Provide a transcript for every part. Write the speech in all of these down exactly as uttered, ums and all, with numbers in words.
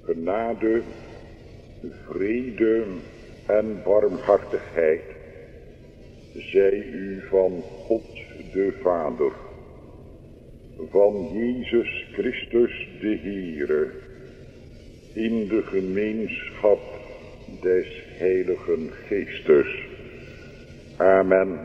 genade, vrede en barmhartigheid zij u van God de Vader, van Jezus Christus de Heere, in de gemeenschap des Heiligen Geestes. Amen.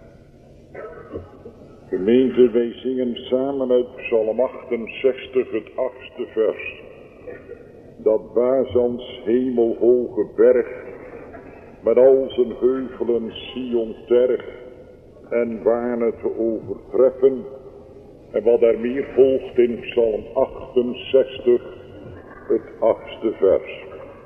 Gemeente, wij zingen samen uit Psalm achtenzestig het achtste vers. Dat Bazans hemelhoge berg, met al zijn heuvelen Sion terg en waarne te overtreffen. En wat er meer volgt in Psalm achtenzestig, het achtste vers.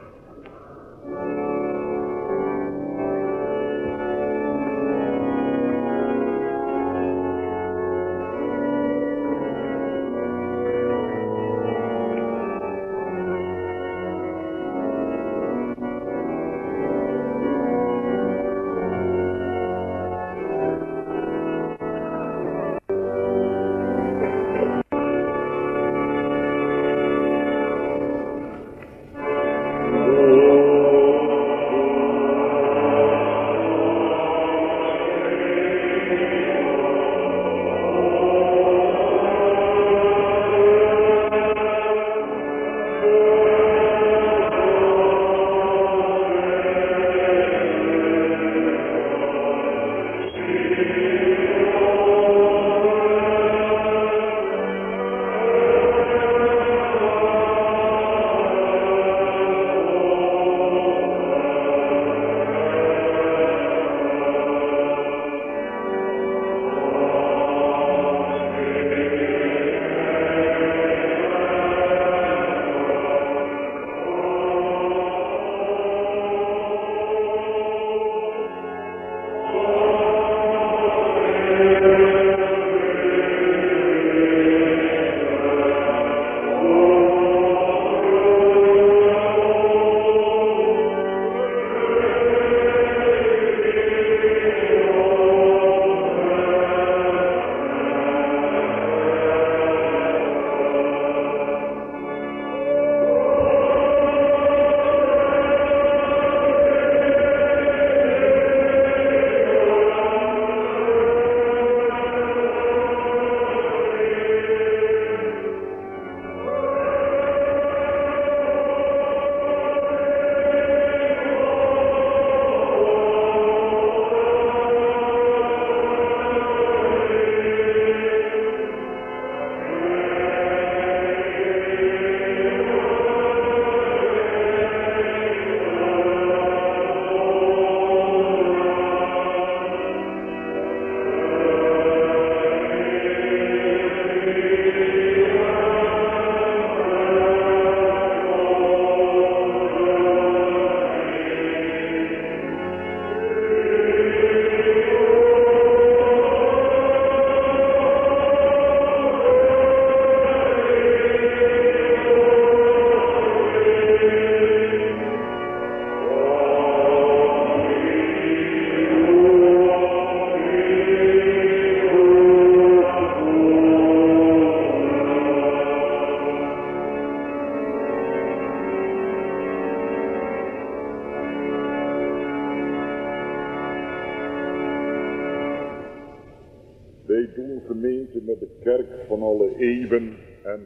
Wij doen gemeente met de kerk van alle eeuwen en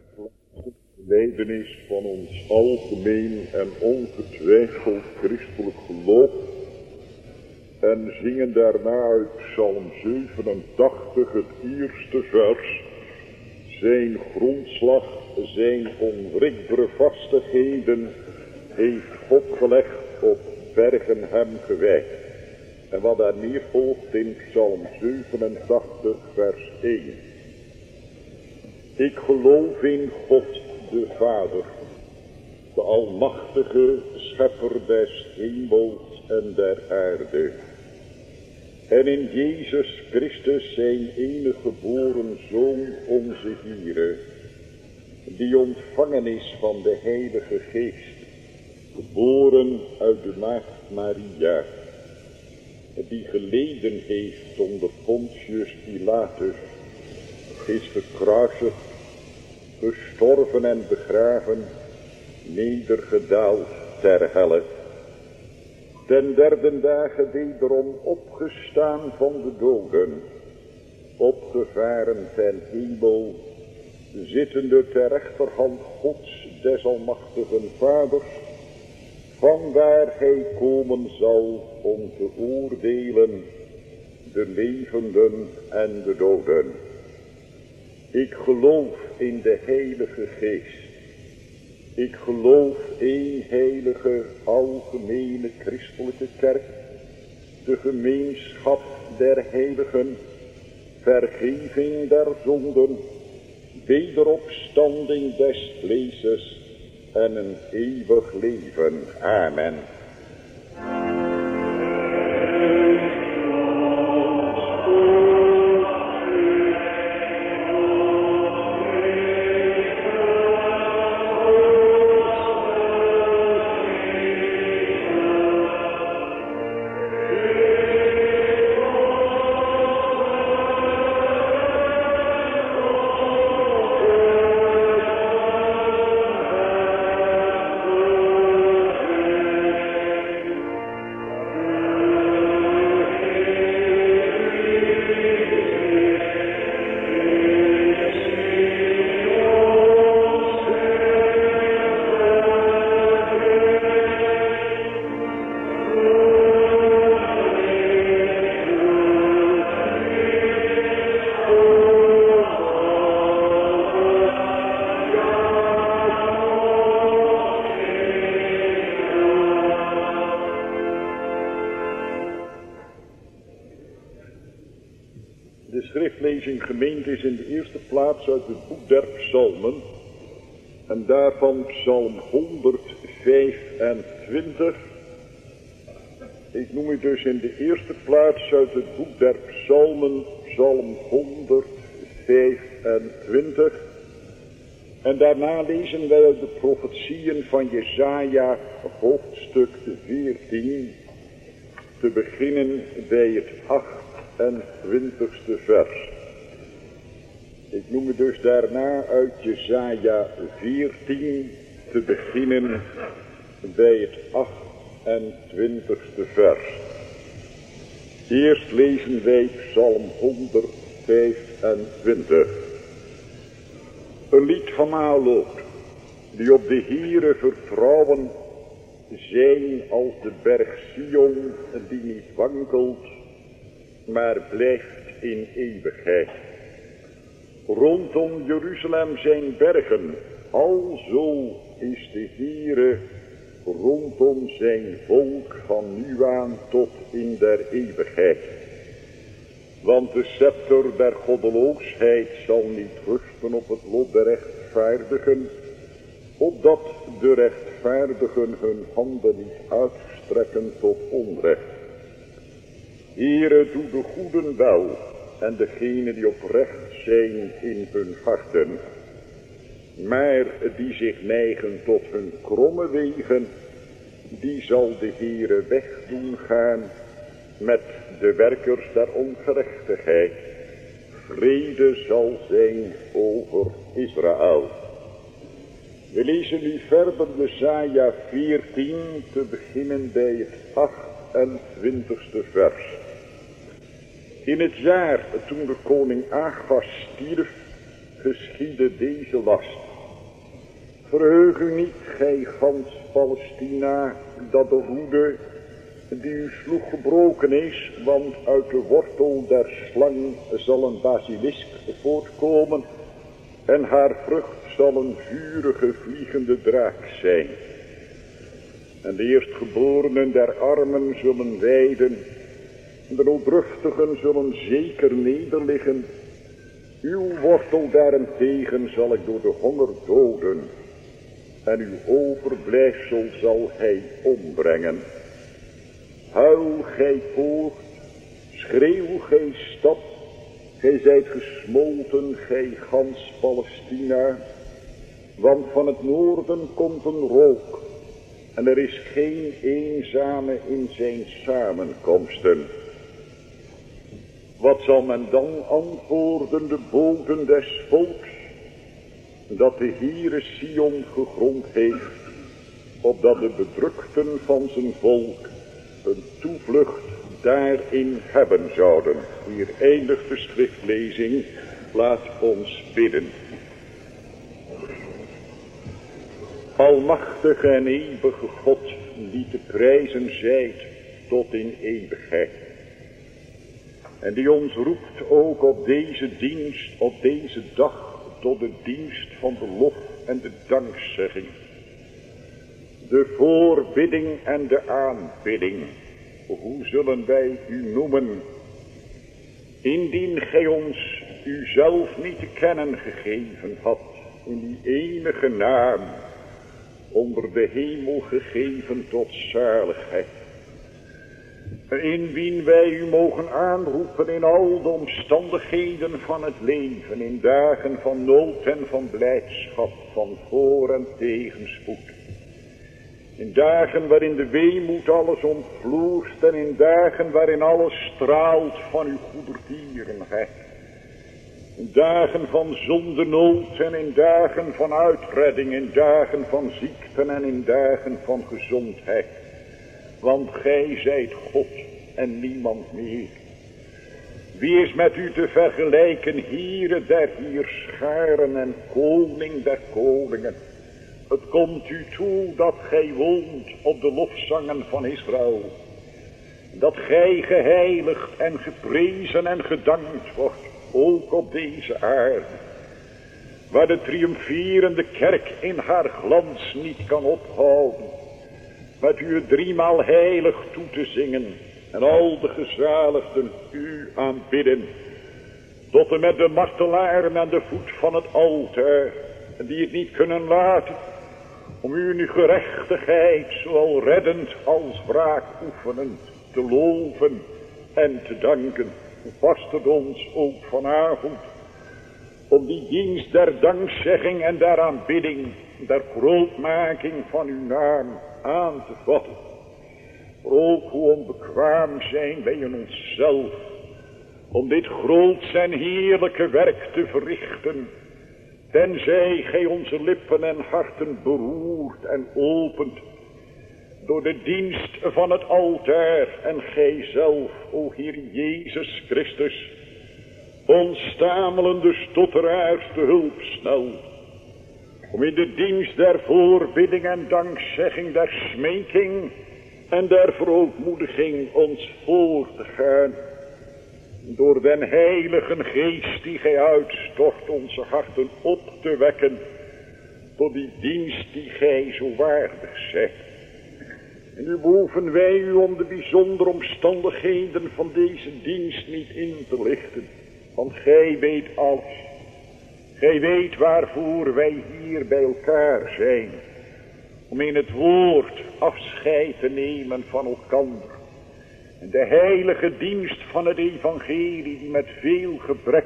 belijdenis van ons algemeen en ongetwijfeld christelijk geloof. En zingen daarna uit Psalm zevenentachtig het eerste vers. Zijn grondslag, zijn onwrikbare vastigheden heeft God gelegd, op bergen hem gewijd. En wat daar meer volgt in Psalm zevenentachtig vers één. Ik geloof in God de Vader, de almachtige schepper des hemels en der aarde. En in Jezus Christus zijn enige geboren Zoon onze Heere, die ontvangen is van de Heilige Geest, geboren uit de maagd Maria, die geleden heeft onder Pontius Pilatus, is gekruisigd, gestorven en begraven, nedergedaald ter helle. Ten derde dagen wederom opgestaan van de doden, opgevaren ten hemel, zittende ter rechterhand Gods des almachtigen Vaders, vanwaar hij komen zal om te oordelen de levenden en de doden. Ik geloof in de Heilige Geest. Ik geloof één heilige, algemene christelijke kerk, de gemeenschap der heiligen, vergeving der zonden, wederopstanding des vleeses en een eeuwig leven. Amen. Gemeente is in de eerste plaats uit het boek der psalmen en daarvan psalm honderdvijfentwintig. Ik noem u dus in de eerste plaats uit het boek der psalmen psalm honderdvijfentwintig en daarna lezen wij uit de profetieën van Jesaja hoofdstuk veertien, te beginnen bij het achtentwintigste vers. Ik noem het dus daarna uit Jesaja veertien, te beginnen bij het achtentwintigste vers. Eerst lezen wij psalm honderdvijfentwintig. Een lied van Maalot, die op de Heere vertrouwen, zijn als de berg Sion, die niet wankelt, maar blijft in eeuwigheid. Rondom Jeruzalem zijn bergen, alzo is de Heere rondom zijn volk van nu aan tot in der eeuwigheid. Want de scepter der goddeloosheid zal niet rusten op het lot der rechtvaardigen, opdat de rechtvaardigen hun handen niet uitstrekken tot onrecht. Heere, doe de goeden wel, en degenen die oprecht zijn in hun harten, maar die zich neigen tot hun kromme wegen, die zal de Heere wegdoen gaan met de werkers der ongerechtigheid. Vrede zal zijn over Israël. We lezen nu verder Jesaja veertien, te beginnen bij het achtentwintigste vers. In het jaar toen de koning Achas stierf, geschiedde deze last. Verheug u niet, gij gans Palestina, dat de roede die u sloeg gebroken is, want uit de wortel der slang zal een basilisk voortkomen en haar vrucht zal een vurige vliegende draak zijn. En de eerstgeborenen der armen zullen wijden, de noodruftigen zullen zeker nederliggen. Uw wortel daarentegen zal ik door de honger doden, en uw overblijfsel zal hij ombrengen. Huil, gij poort, schreeuw, gij stad, gij zijt gesmolten, gij gans Palestina, want van het noorden komt een rook, en er is geen eenzame in zijn samenkomsten. Wat zal men dan antwoorden, de boden des volks, dat de Heere Sion gegrond heeft opdat de bedrukten van zijn volk een toevlucht daarin hebben zouden. Hier eindigt de schriftlezing. Laat ons bidden. Almachtige en eeuwige God, die te prijzen zijt tot in eeuwigheid. En die ons roept ook op deze dienst, op deze dag, tot de dienst van de lof en de dankzegging. De voorbidding en de aanbidding. Hoe zullen wij u noemen? Indien gij ons uzelf niet te kennen gegeven had, in die enige naam, onder de hemel gegeven tot zaligheid. In wien wij u mogen aanroepen in al de omstandigheden van het leven, in dagen van nood en van blijdschap, van voor- en tegenspoed. In dagen waarin de weemoed alles omvloerst en in dagen waarin alles straalt van uw goedertierenheid. In dagen van zondenood en in dagen van uitredding, in dagen van ziekten en in dagen van gezondheid. Want gij zijt God en niemand meer. Wie is met u te vergelijken, Heere der Heerscharen en Koning der Koningen? Het komt u toe dat gij woont op de lofzangen van Israël. Dat gij geheiligd en geprezen en gedankt wordt, ook op deze aarde. Waar de triomferende kerk in haar glans niet kan ophouden. Met u het driemaal heilig toe te zingen en al de gezaligden u aanbidden. Tot en met de martelaren aan de voet van het altaar, die het niet kunnen laten om u in uw gerechtigheid, zowel reddend als wraakoefenend, te loven en te danken. Past het ons ook vanavond om die dienst der dankzegging en der aanbidding, der grootmaking van uw naam aan te vatten. Ook hoe onbekwaam zijn wij in onszelf om dit groots en heerlijke werk te verrichten, tenzij gij onze lippen en harten beroert en opent door de dienst van het altaar en gij zelf, o Heer Jezus Christus, ons stamelende stotteraars te hulp snel, om in de dienst der voorbidding en dankzegging, der smeking en der verootmoediging ons voor te gaan, door den Heiligen Geest die gij uitstort onze harten op te wekken, tot die dienst die gij zo waardig zijt. En nu behoeven wij u om de bijzondere omstandigheden van deze dienst niet in te lichten. Want gij weet alles. Gij weet waarvoor wij hier bij elkaar zijn. Om in het woord afscheid te nemen van elkander. En de heilige dienst van het evangelie die met veel gebrek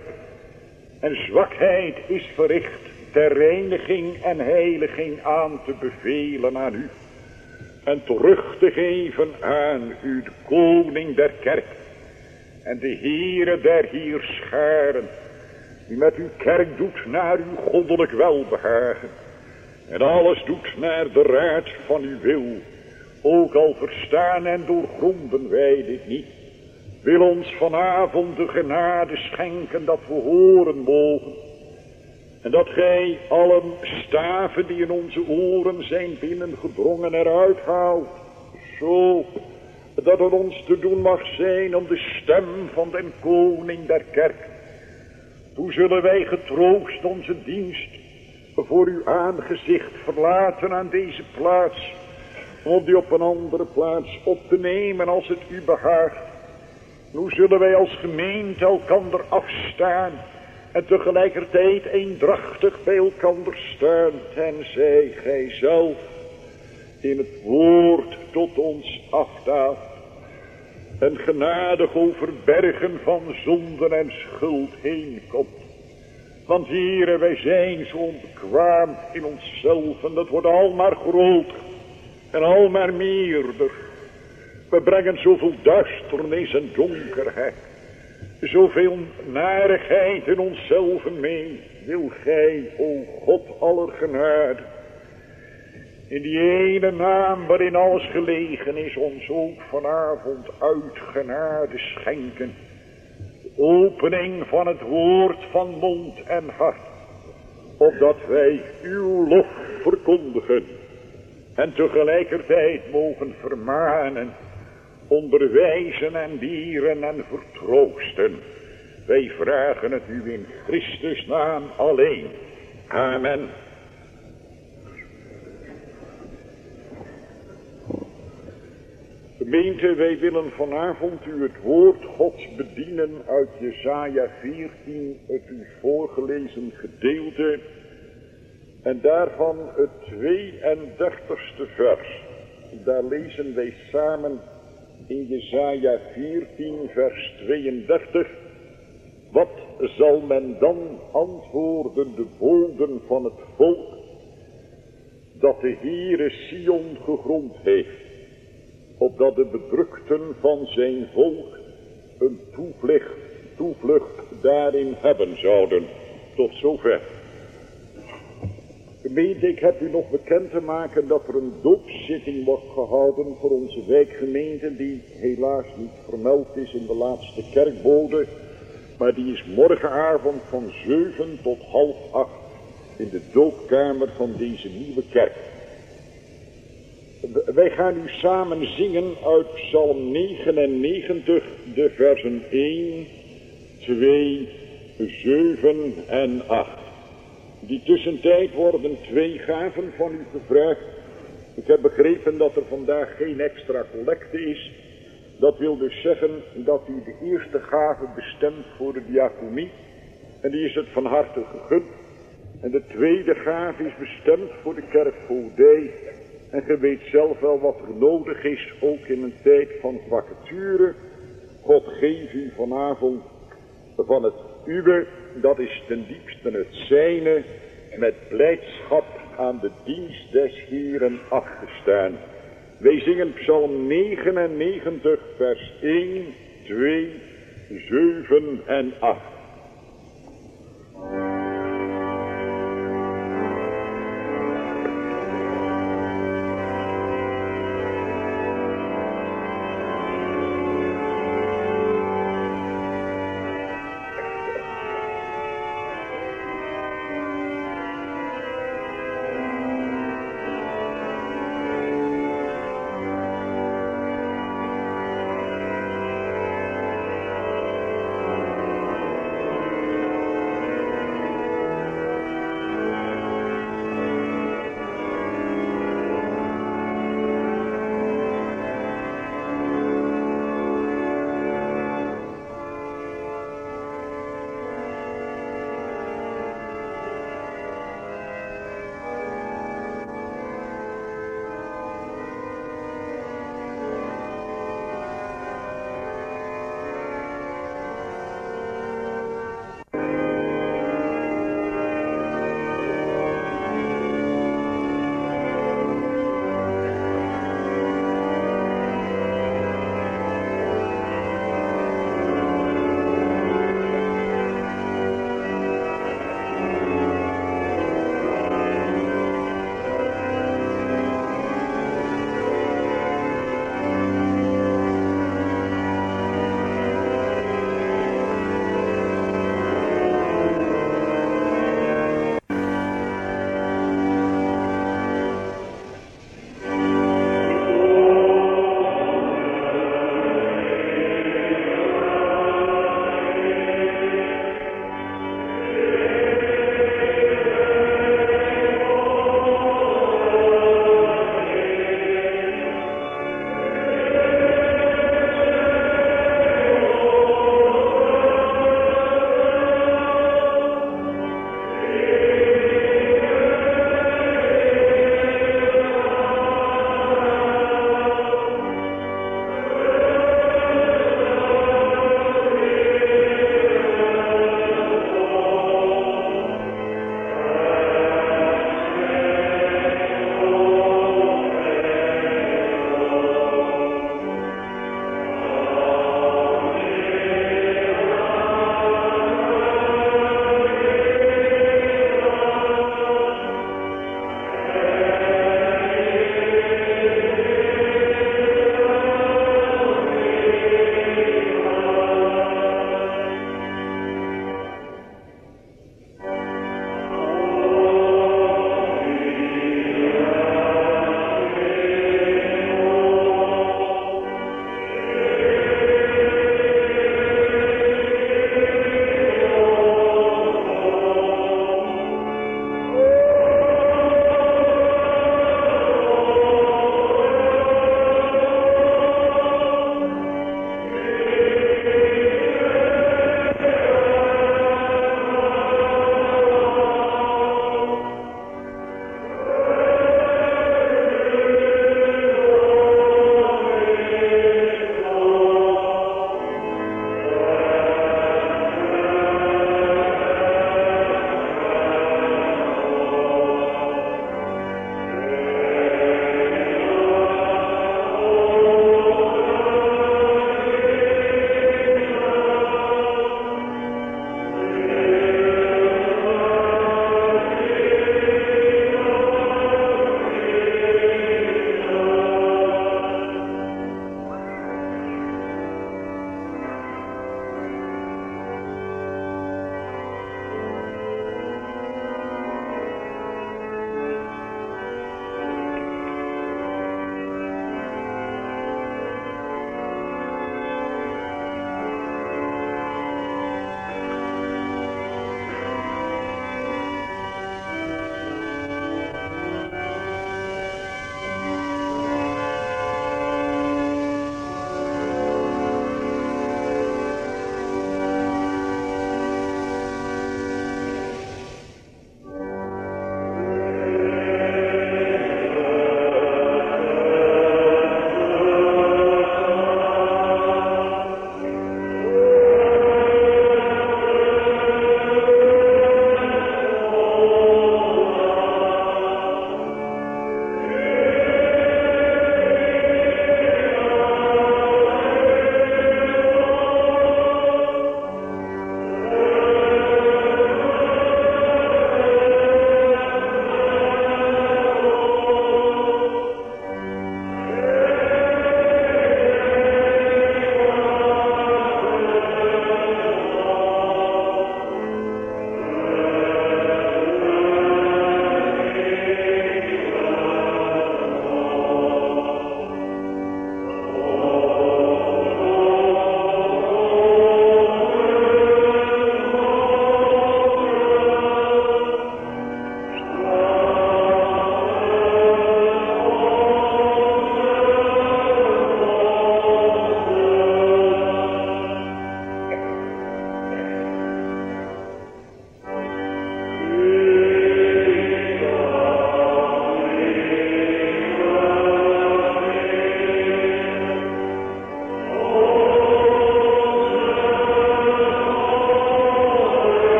en zwakheid is verricht, ter reiniging en heiliging aan te bevelen aan u. En terug te geven aan u, de koning der kerk. En de Heere der Heerscharen, die met uw kerk doet naar uw goddelijk welbehagen. En alles doet naar de raad van uw wil. Ook al verstaan en doorgronden wij dit niet. Wil ons vanavond de genade schenken dat we horen mogen. En dat gij alle staven die in onze oren zijn binnengedrongen eruit haalt. Zo dat het ons te doen mag zijn om de stem van den koning der kerk. Hoe zullen wij getroost onze dienst voor uw aangezicht verlaten aan deze plaats, om die op een andere plaats op te nemen als het u behaagt. Hoe zullen wij als gemeente elkander afstaan en tegelijkertijd eendrachtig bij elkander staan, tenzij gij zelf in het woord tot ons afdaalt en genadig over bergen van zonden en schuld heen komt. Want Heere, wij zijn zo onbekwaam in onszelf en dat wordt al maar groter en al maar meerder. We brengen zoveel duisternis en donkerheid, zoveel narigheid in onszelf mee. Wil gij, o God aller genade, In die ene naam waarin alles gelegen is, ons ook vanavond uit genade schenken. De opening van het woord van mond en hart. Opdat wij uw lof verkondigen. En tegelijkertijd mogen vermanen, onderwijzen en dieren en vertroosten. Wij vragen het u in Christus naam alleen. Amen. Gemeente, wij willen vanavond u het woord Gods bedienen uit Jesaja veertien, het u voorgelezen gedeelte. En daarvan het tweeëndertigste vers. Daar lezen wij samen in Jesaja veertien vers tweeëndertig. Wat zal men dan antwoorden de boden van het volk, dat de Heere Sion gegrond heeft, opdat de bedrukten van zijn volk een toevlucht, toevlucht daarin hebben zouden. Tot zover. Gemeente, ik heb u nog bekend te maken dat er een doopszitting wordt gehouden voor onze wijkgemeente, die helaas niet vermeld is in de laatste kerkbode, maar die is morgenavond van zeven tot half acht in de doopkamer van deze nieuwe kerk. Wij gaan nu samen zingen uit Psalm negenennegentig, de versen één, twee, zeven en acht. Die tussentijd worden twee gaven van u gevraagd. Ik heb begrepen dat er vandaag geen extra collecte is. Dat wil dus zeggen dat u de eerste gave bestemt voor de diaconie. En die is het van harte gegund. En de tweede gave is bestemd voor de kerkvoogdij. En je weet zelf wel wat er nodig is, ook in een tijd van vacature. God geef u vanavond van het uwe, dat is ten diepste het zijne, met blijdschap aan de dienst des Heeren afgestaan. Wij zingen Psalm negenennegentig, vers één, twee, zeven en acht.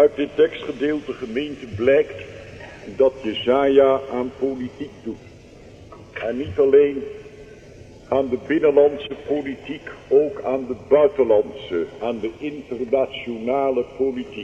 Uit dit tekstgedeelte, gemeente, blijkt dat Jesaja aan politiek doet. En niet alleen aan de binnenlandse politiek, ook aan de buitenlandse, aan de internationale politiek.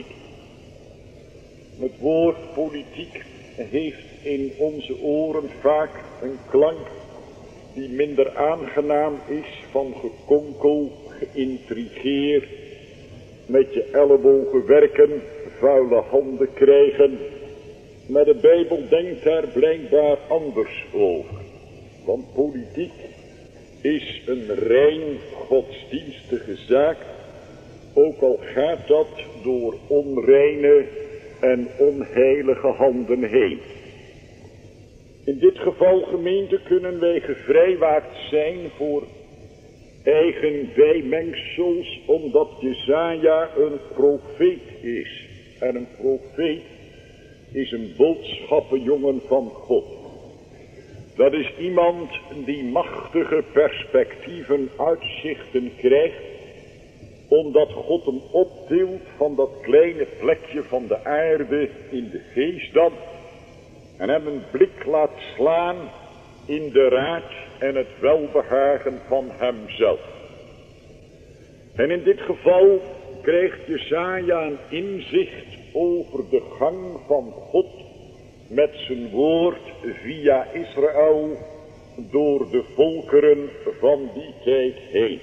Het woord politiek heeft in onze oren vaak een klank die minder aangenaam is, van gekonkel, geïntrigeerd, met je ellebogen werken, vuile handen krijgen. Maar de Bijbel denkt daar blijkbaar anders over. Want politiek is een rein godsdienstige zaak, ook al gaat dat door onreine en onheilige handen heen. In dit geval, gemeente, kunnen wij gevrijwaard zijn voor eigen bijmengsels, omdat Jesaja een profeet is. En een profeet is een boodschappenjongen van God. Dat is iemand die machtige perspectieven, uitzichten krijgt, omdat God hem optilt van dat kleine plekje van de aarde in de geest dan, en hem een blik laat slaan in de raad en het welbehagen van hemzelf. En in dit geval krijgt Jesaja een inzicht over de gang van God met zijn woord via Israël door de volkeren van die tijd heen.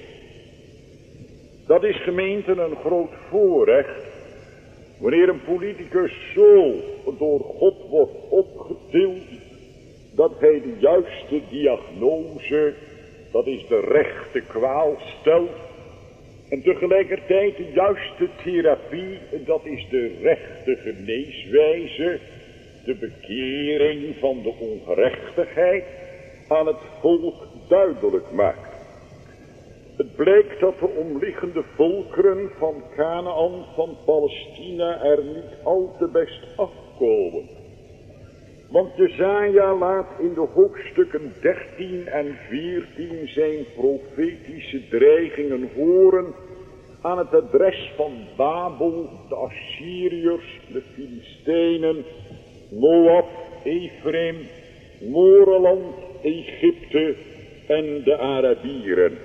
Dat is, gemeente, een groot voorrecht wanneer een politicus zo door God wordt opgetild dat hij de juiste diagnose, dat is de rechte kwaal, stelt. En tegelijkertijd de juiste therapie, dat is de rechte geneeswijze, de bekering van de ongerechtigheid, aan het volk duidelijk maakt. Het blijkt dat de omliggende volkeren van Kanaan, van Palestina, er niet al te best afkomen. Want Jesaja laat in de hoofdstukken dertien en veertien zijn profetische dreigingen horen aan het adres van Babel, de Assyriërs, de Filistijnen, Moab, Ephraim, Moreland, Egypte en de Arabieren.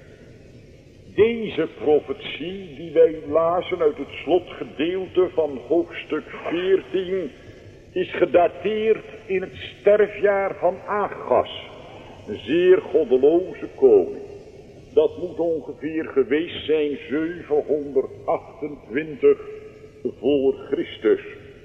Deze profetie die wij lazen uit het slotgedeelte van hoofdstuk veertien is gedateerd in het sterfjaar van Agas, een zeer goddeloze koning. Dat moet ongeveer geweest zijn zevenhonderdachtentwintig voor Christus.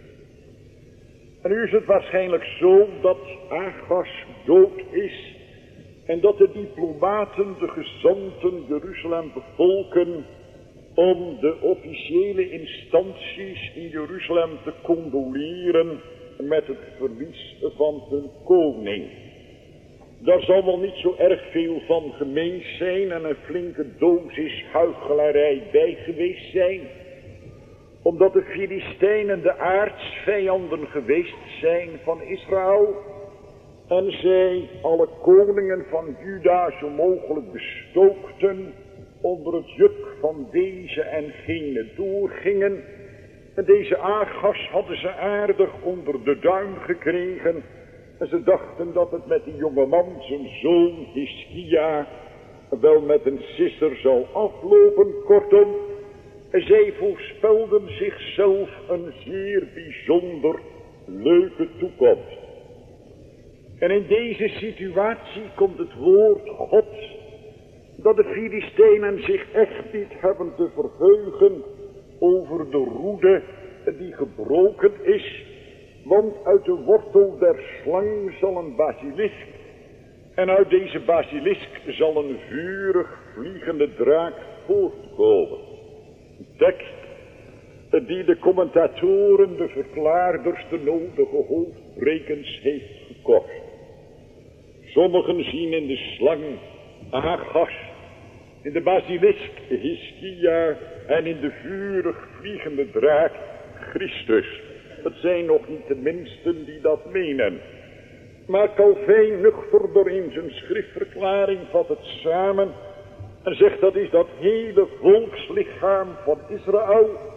En nu is het waarschijnlijk zo dat Agas dood is en dat de diplomaten, de gezanten Jeruzalem bevolken om de officiële instanties in Jeruzalem te condoleren met het verlies van hun koning. Daar zal wel niet zo erg veel van gemeen zijn en een flinke dosis huichelarij bij geweest zijn, omdat de Filistijnen de aartsvijanden geweest zijn van Israël en zij alle koningen van Juda zo mogelijk bestookten, onder het juk van deze en gene doorgingen. En deze Agas hadden ze aardig onder de duim gekregen. En ze dachten dat het met die jonge man, zijn zoon Hiskia, wel met een sisser zou aflopen. Kortom, zij voorspelden zichzelf een zeer bijzonder leuke toekomst. En in deze situatie komt het woord Gods dat de Filistijnen zich echt niet hebben te verheugen over de roede die gebroken is, want uit de wortel der slang zal een basilisk en uit deze basilisk zal een vurig vliegende draak voortkomen. Een tekst die de commentatoren, de verklaarders, de nodige hoofdbrekens heeft gekost. Sommigen zien in de slang Agas, in de basilisk Hiskia en in de vurig vliegende draak Christus. Het zijn nog niet de minsten die dat menen. Maar Calvijn nuchterder in zijn schriftverklaring vat het samen en zegt dat is dat hele volkslichaam van Israël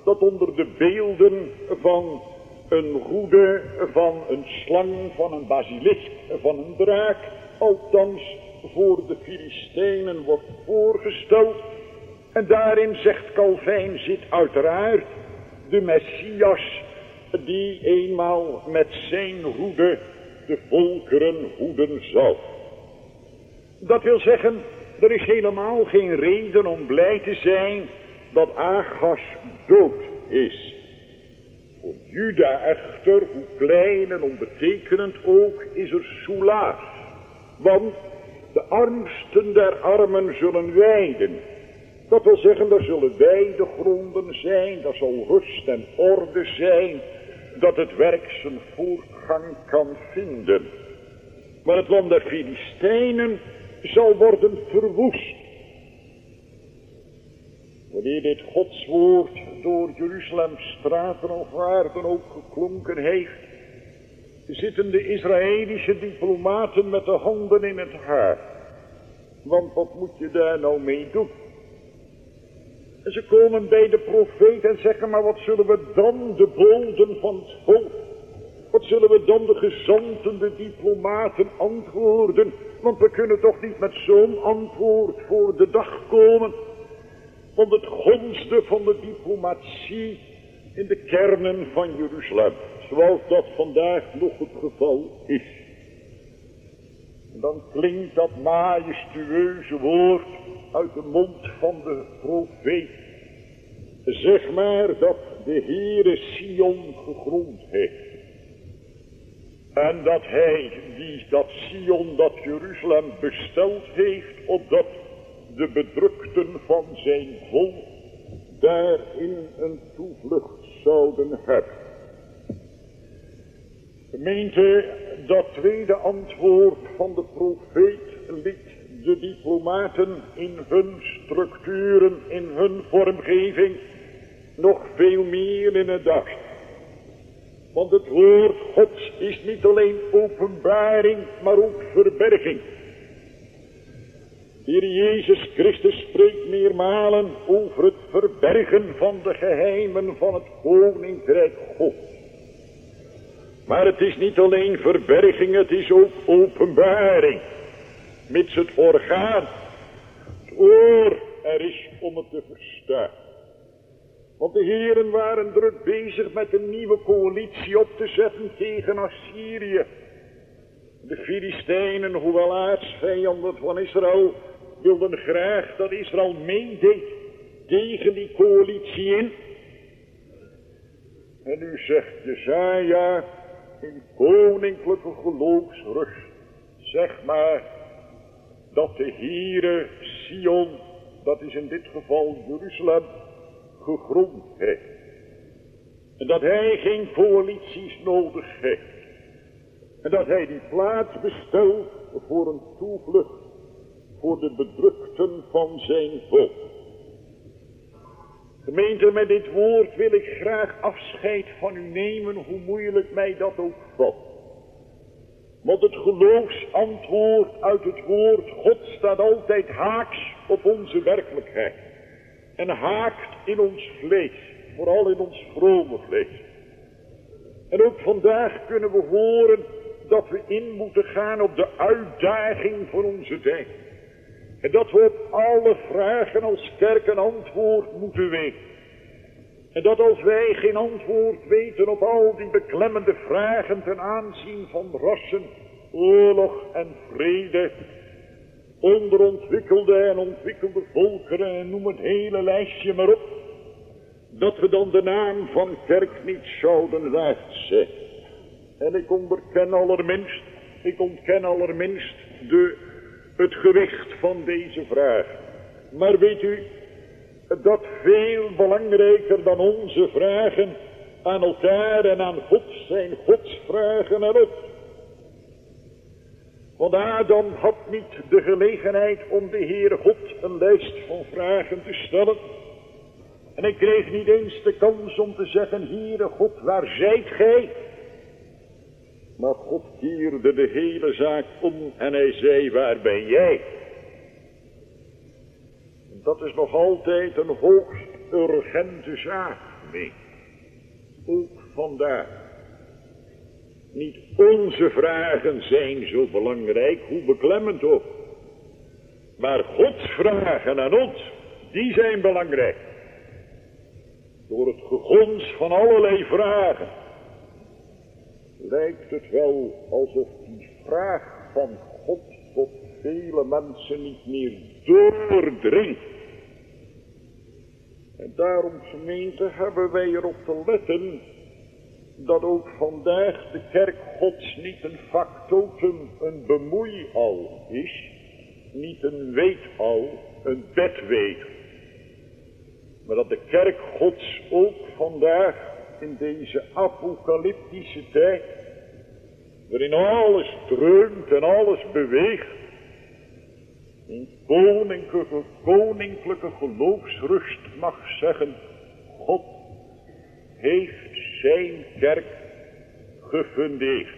dat onder de beelden van een goede, van een slang, van een basilisk, van een draak, althans voor de Filistijnen wordt voorgesteld. En daarin, zegt Calvijn, zit uiteraard de Messias, die eenmaal met zijn hoede de volkeren hoeden zal. Dat wil zeggen, er is helemaal geen reden om blij te zijn dat Achaz dood is. Voor Juda echter, hoe klein en onbetekenend ook, is er soelaas. Want de armsten der armen zullen weiden. Dat wil zeggen, er zullen weidegronden zijn, er zal rust en orde zijn, dat het werk zijn voortgang kan vinden. Maar het land der Filistijnen zal worden verwoest. Wanneer dit godswoord door Jeruzalems straten of waarden ook geklonken heeft, zitten de Israëlische diplomaten met de handen in het haar. Want wat moet je daar nou mee doen? En ze komen bij de profeet en zeggen, maar wat zullen we dan, de boden van het volk, wat zullen we dan de gezanten, de diplomaten antwoorden? Want we kunnen toch niet met zo'n antwoord voor de dag komen. Want het gonste van de diplomatie in de kernen van Jeruzalem, zoals dat vandaag nog het geval is. En dan klinkt dat majestueuze woord uit de mond van de profeet. Zeg maar dat de Heere Sion gegrond heeft. En dat hij, die dat Sion, dat Jeruzalem besteld heeft, opdat de bedrukten van zijn volk daarin een toevlucht zouden hebben. Gemeente, dat tweede antwoord van de profeet liet de diplomaten in hun structuren, in hun vormgeving, nog veel meer in het dacht. Want het woord Gods is niet alleen openbaring, maar ook verberging. De Heer Jezus Christus spreekt meermalen over het verbergen van de geheimen van het Koninkrijk God. Maar het is niet alleen verberging, het is ook openbaring. Mits het orgaan, het oor er is om het te verstaan. Want de heren waren druk bezig met een nieuwe coalitie op te zetten tegen Assyrië. De Filistijnen, hoewel aartsvijanden van Israël, wilden graag dat Israël meedeed tegen die coalitie in. En nu zegt Jesaja in koninklijke geloofsrust, zeg maar dat de Heere Sion, dat is in dit geval Jeruzalem, gegrond heeft. En dat hij geen coalities nodig heeft. En dat hij die plaats bestelt voor een toevlucht voor de bedrukten van zijn volk. Gemeente, met dit woord wil ik graag afscheid van u nemen, hoe moeilijk mij dat ook valt. Want het geloofsantwoord uit het woord God staat altijd haaks op onze werkelijkheid. En haakt in ons vlees, vooral in ons vrome vlees. En ook vandaag kunnen we horen dat we in moeten gaan op de uitdaging van onze tijd. En dat we op alle vragen als kerk een antwoord moeten weten. En dat als wij geen antwoord weten op al die beklemmende vragen ten aanzien van rassen, oorlog en vrede, onderontwikkelde en ontwikkelde volkeren en noem het hele lijstje maar op, dat we dan de naam van kerk niet zouden waard zijn. En ik onderken allerminst, ik ontken allerminst de, het gewicht van deze vraag. Maar weet u, dat veel belangrijker dan onze vragen aan elkaar en aan God zijn Gods vragen erop. Want Adam had niet de gelegenheid om de Heere God een lijst van vragen te stellen. En hij kreeg niet eens de kans om te zeggen, Heere God, waar zijt gij? Maar God keerde de hele zaak om en hij zei, waar ben jij? En dat is nog altijd een hoogst urgente zaak. mee. Ook vandaag. Niet onze vragen zijn zo belangrijk, hoe beklemmend ook. Maar Gods vragen aan ons, die zijn belangrijk. Door het gegons van allerlei vragen lijkt het wel alsof die vraag van God tot vele mensen niet meer doordringt. En daarom, gemeente, hebben wij erop te letten dat ook vandaag de kerk Gods niet een factotum, een bemoeial is, niet een weetal, een bedweet. Maar dat de kerk Gods ook vandaag in deze apocalyptische tijd, waarin alles dreunt en alles beweegt, in koninklijke, koninklijke geloofsrust mag zeggen, God heeft zijn kerk gefundeerd.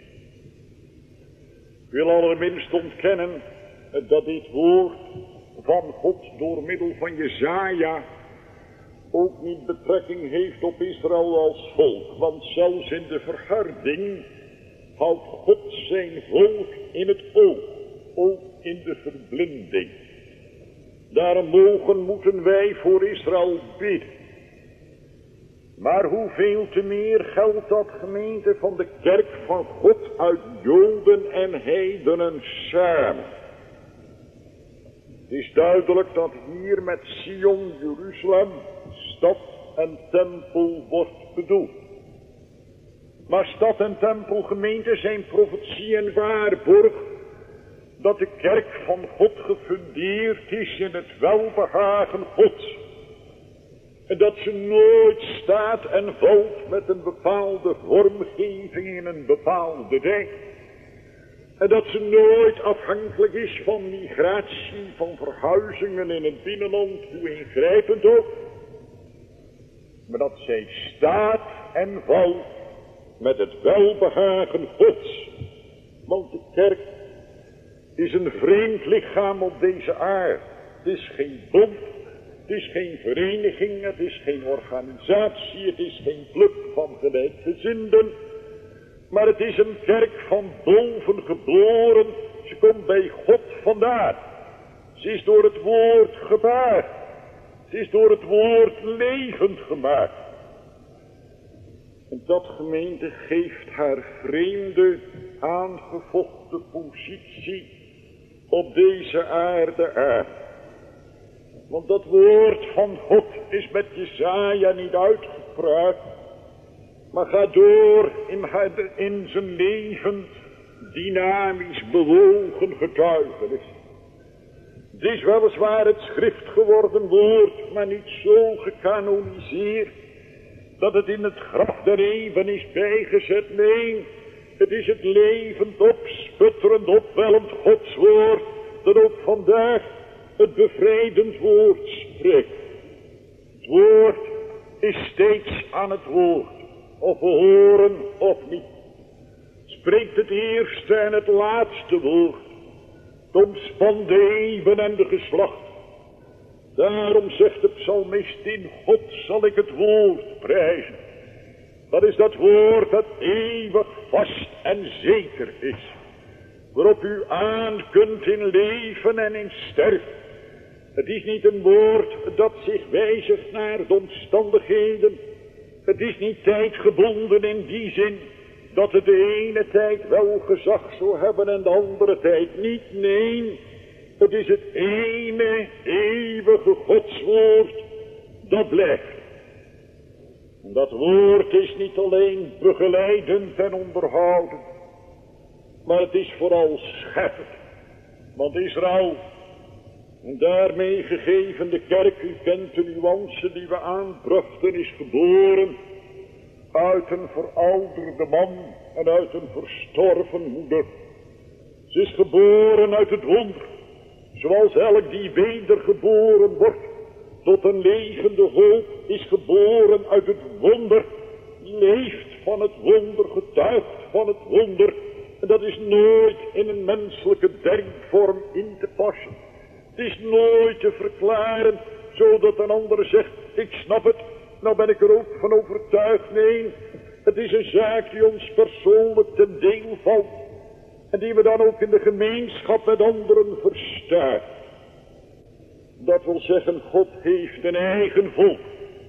Ik wil allerminst ontkennen dat dit woord van God door middel van Jesaja ook niet betrekking heeft op Israël als volk. Want zelfs in de verharding houdt God zijn volk in het oog, ook in de verblinding. Daarom mogen moeten wij voor Israël bidden. Maar hoeveel te meer geldt dat, gemeente, van de kerk van God uit Joden en heidenen samen. Het is duidelijk dat hier met Sion, Jeruzalem, stad en tempel wordt bedoeld. Maar stad en tempel, gemeente, zijn profetie en waarborg dat de kerk van God gefundeerd is in het welbehagen Gods. En dat ze nooit staat en valt met een bepaalde vormgeving in een bepaalde tijd. En dat ze nooit afhankelijk is van migratie, van verhuizingen in het binnenland, hoe ingrijpend ook. Maar dat zij staat en valt met het welbehagen Gods. Want de kerk is een vreemd lichaam op deze aarde. Het is geen bond. Het is geen vereniging, het is geen organisatie, het is geen club van gelijkgezinden. Maar het is een kerk van boven geboren. Ze komt bij God vandaan. Ze is door het woord gebaard. Ze is door het woord levend gemaakt. En dat, gemeente, geeft haar vreemde, aangevochten positie op deze aarde aan. Want dat woord van God is met Jesaja niet uitgepraat, maar gaat door in, in zijn levend, dynamisch, bewogen getuigenis. Het is weliswaar het schrift geworden woord, maar niet zo gekanoniseerd dat het in het graf der eeuwen is bijgezet. Nee, het is het levend, opsputterend, opwellend Godswoord dat ook vandaag het bevrijdend woord spreekt. Het woord is steeds aan het woord, of we horen of niet. Spreekt het eerste en het laatste woord. Het omspant de eeuwen en de geslacht. Daarom zegt de psalmist, in God zal ik het woord prijzen. Dat is dat woord dat eeuwig vast en zeker is. Waarop u aan kunt in leven en in sterven. Het is niet een woord dat zich wijzigt naar de omstandigheden. Het is niet tijdgebonden in die zin dat het de ene tijd wel gezag zou hebben en de andere tijd niet. Nee, het is het ene eeuwige Godswoord dat blijft. En dat woord is niet alleen begeleidend en onderhoudend, maar het is vooral scheppend. Want Israël, en daarmee gegeven de kerk, u kent de nuance die we aanbrachten, is geboren uit een verouderde man en uit een verstorven moeder. Ze is geboren uit het wonder, zoals elk die wedergeboren wordt tot een levende hoop is geboren uit het wonder, leeft van het wonder, getuigt van het wonder. En dat is nooit in een menselijke denkvorm in te passen. Het is nooit te verklaren, zodat een ander zegt, ik snap het, Nou ben ik er ook van overtuigd, nee, het is een zaak die ons persoonlijk ten deel valt. En die we dan ook in de gemeenschap met anderen verstaan. Dat wil zeggen, God heeft een eigen volk.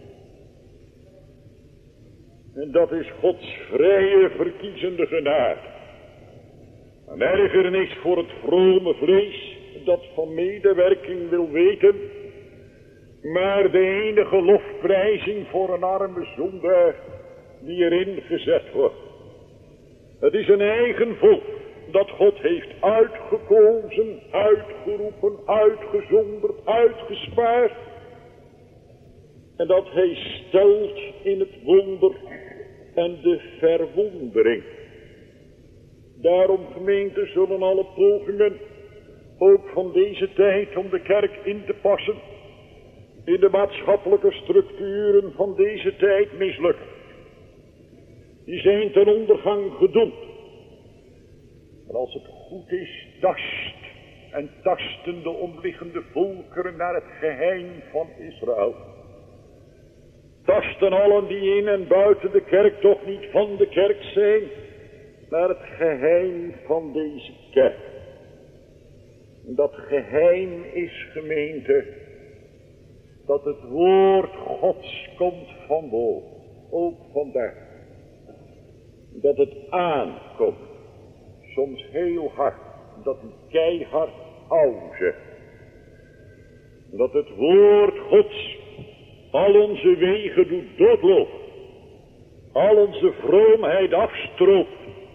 En dat is Gods vrije verkiezende genade. Een ergernis voor het vrome vlees dat van medewerking wil weten. Maar de enige lofprijzing voor een arme zondaar die erin gezet wordt. Het is een eigen volk dat God heeft uitgekozen, uitgeroepen, uitgezonderd, uitgespaard. En dat hij stelt in het wonder en de verwondering. Daarom, gemeente, zullen alle pogingen, ook van deze tijd, om de kerk in te passen in de maatschappelijke structuren van deze tijd mislukken. Die zijn ten ondergang gedoemd. En als het goed is, tast en tasten de omliggende volkeren naar het geheim van Israël. Tasten allen die in en buiten de kerk toch niet van de kerk zijn, naar het geheim van deze kerk. En dat geheim is, gemeente, dat het woord Gods komt van boven, ook vandaag. Dat het aankomt, soms heel hard, dat het keihard au zegt. Dat het woord Gods al onze wegen doet doodlopen, al onze vroomheid afstroopt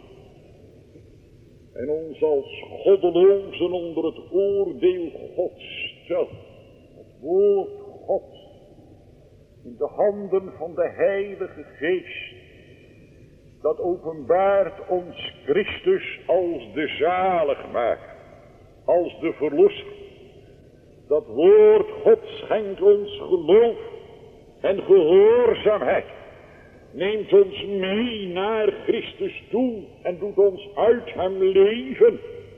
en ons als goddelozen onder het oordeel Gods stelt. Het woord Gods in de handen van de Heilige Geest, dat openbaart ons Christus als de zaligmaker, als de verlosser. Dat woord Gods schenkt ons geloof en gehoorzaamheid, neemt ons mee naar Christus toe en doet ons uit hem leven.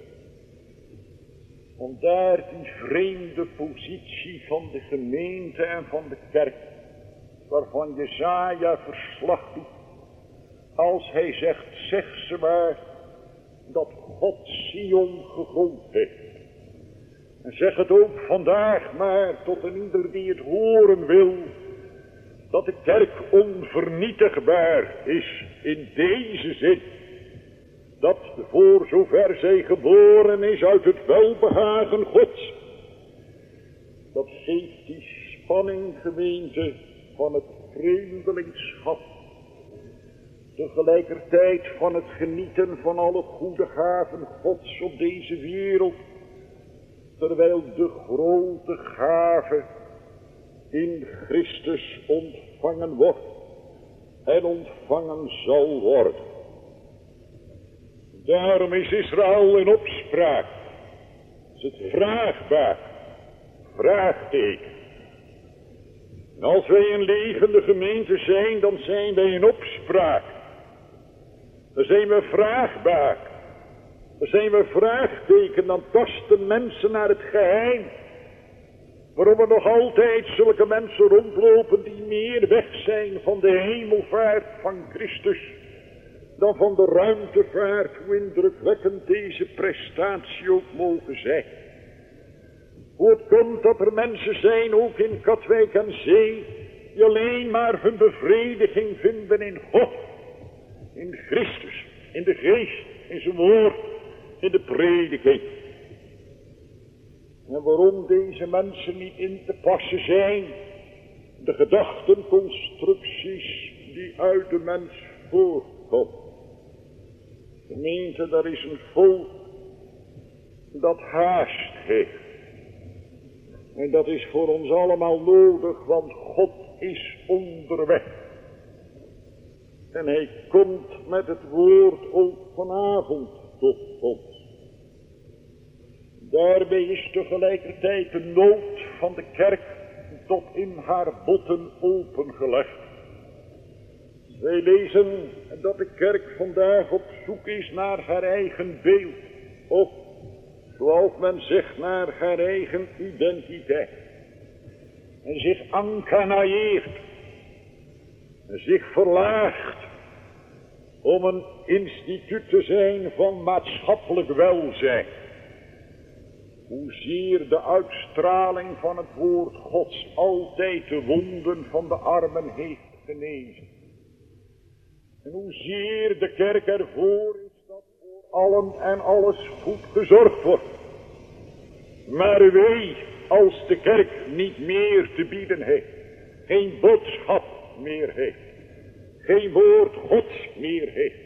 Om daar die vreemde positie van de gemeente en van de kerk, waarvan Jesaja verslag doet, als hij zegt, zeg ze maar, dat God Sion gegrond heeft. En zeg het ook vandaag maar tot een ieder die het horen wil, dat de kerk onvernietigbaar is in deze zin. Dat voor zover zij geboren is uit het welbehagen Gods. Dat geeft die spanning, gemeente, van het vreemdelingschap. Tegelijkertijd van het genieten van alle goede gaven Gods op deze wereld. Terwijl de grote gave in Christus ontvangen wordt en ontvangen zal worden. Daarom is Israël in opspraak. Is het vraagbaar, vraagteken. En als wij een levende gemeente zijn, dan zijn wij in opspraak. Dan zijn we vraagbaar. Dan zijn we vraagteken, dan tasten mensen naar het geheim. Waarom er nog altijd zulke mensen rondlopen die meer weg zijn van de hemelvaart van Christus dan van de ruimtevaart, hoe indrukwekkend deze prestatie ook mogen zijn. Hoe het komt dat er mensen zijn, ook in Katwijk en Zee, die alleen maar hun bevrediging vinden in God, in Christus, in de geest, in zijn woord, in de prediking. En waarom deze mensen niet in te passen zijn, de gedachtenconstructies die uit de mens voortkomen. Gemeente, daar is een volk dat haast heeft. En dat is voor ons allemaal nodig, want God is onderweg. En hij komt met het woord ook vanavond tot ons. Daarbij is tegelijkertijd de nood van de kerk tot in haar botten opengelegd. Wij lezen dat de kerk vandaag op zoek is naar haar eigen beeld. Of, zoals men zegt, naar haar eigen identiteit. En zich encanailleert zich verlaagt om een instituut te zijn van maatschappelijk welzijn. Hoezeer de uitstraling van het woord Gods altijd de wonden van de armen heeft genezen. En hoezeer de kerk ervoor is dat voor allen en alles goed gezorgd wordt. Maar wee als de kerk niet meer te bieden heeft, geen boodschap meer heeft, geen woord Gods meer heeft.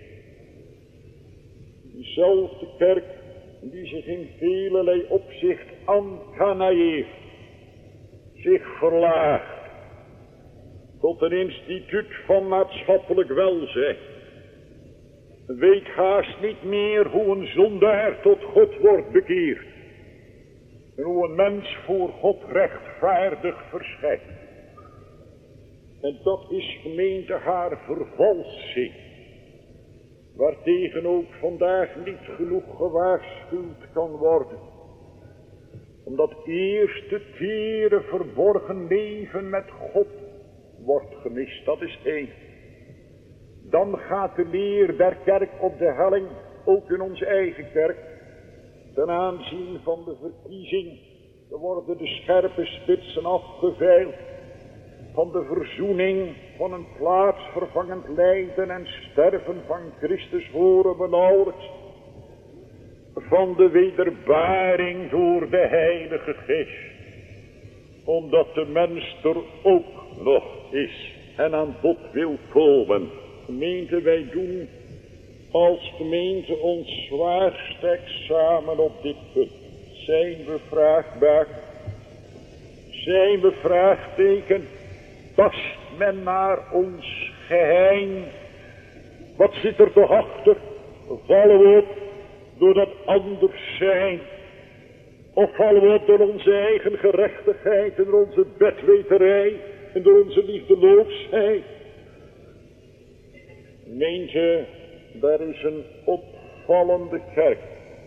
Diezelfde kerk die zich in velelei opzicht ankanaïef, zich verlaagt tot een instituut van maatschappelijk welzijn, weet haast niet meer hoe een zondaar tot God wordt bekeerd en hoe een mens voor God rechtvaardig verschijnt. En dat is, gemeente, haar vervalsing, waartegen ook vandaag niet genoeg gewaarschuwd kan worden. Omdat eerst het tere verborgen leven met God wordt gemist, dat is één. Dan gaat de leer der kerk op de helling, ook in onze eigen kerk, ten aanzien van de verkiezing. Er worden de scherpe spitsen afgeveild van de verzoening, van een plaatsvervangend lijden en sterven van Christus horen we nauwelijks. Van de wederbaring door de Heilige Geest. Omdat de mens er ook nog is en aan bod wil komen. Gemeente, wij doen als gemeente ons zwaarste examen op dit punt. Zijn we vraagbaar? Zijn we vraagteken? Tast men naar ons geheim? Wat zit er toch achter? Vallen we op door dat anders zijn? Of vallen we op door onze eigen gerechtigheid en door onze bedweterij en door onze liefdeloosheid? Meent je, daar is een opvallende kerk.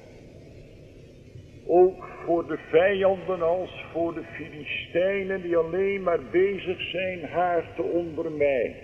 Ook voor de vijanden als voor de Filistijnen die alleen maar bezig zijn haar te ondermijnen.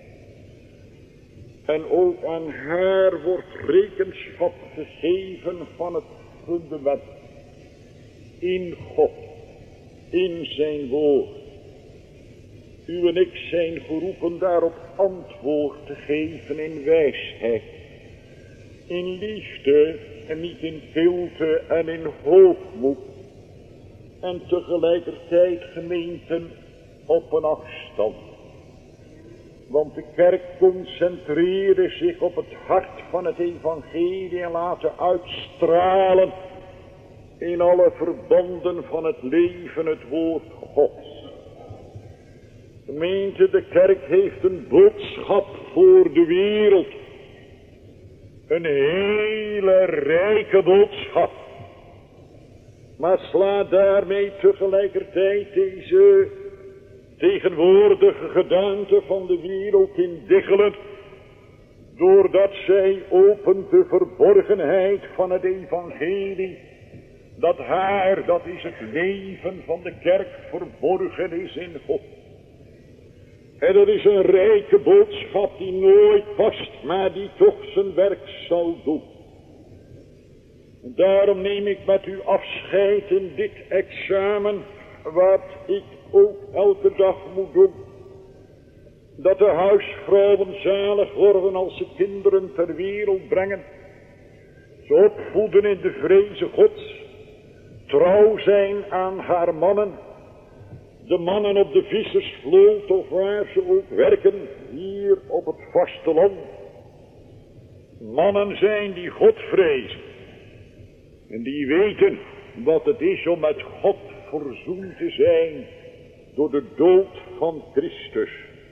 En ook aan haar wordt rekenschap gegeven van het fundament. In God, in zijn woord. U en ik zijn geroepen daarop antwoord te geven in wijsheid. In liefde en niet in stilte en in hoogmoed. En tegelijkertijd gemeenten op een afstand. Want de kerk concentreerde zich op het hart van het evangelie en laten uitstralen in alle verbanden van het leven het woord Gods. Gemeente, de kerk heeft een boodschap voor de wereld. Een hele rijke boodschap. Maar slaat daarmee tegelijkertijd deze tegenwoordige gedaante van de wereld in diggelen. Doordat zij opent de verborgenheid van het evangelie. Dat haar, dat is het leven van de kerk, verborgen is in God. En dat is een rijke boodschap die nooit past, maar die toch zijn werk zal doen. En daarom neem ik met u afscheid in dit examen, wat ik ook elke dag moet doen. Dat de huisvrouwen zalig worden als ze kinderen ter wereld brengen. Ze opvoeden in de vreze Gods. Trouw zijn aan haar mannen. De mannen op de vissersvloot of waar ze ook werken, hier op het vasteland. Mannen zijn die God vrezen. En die weten wat het is om met God verzoend te zijn door de dood van Christus.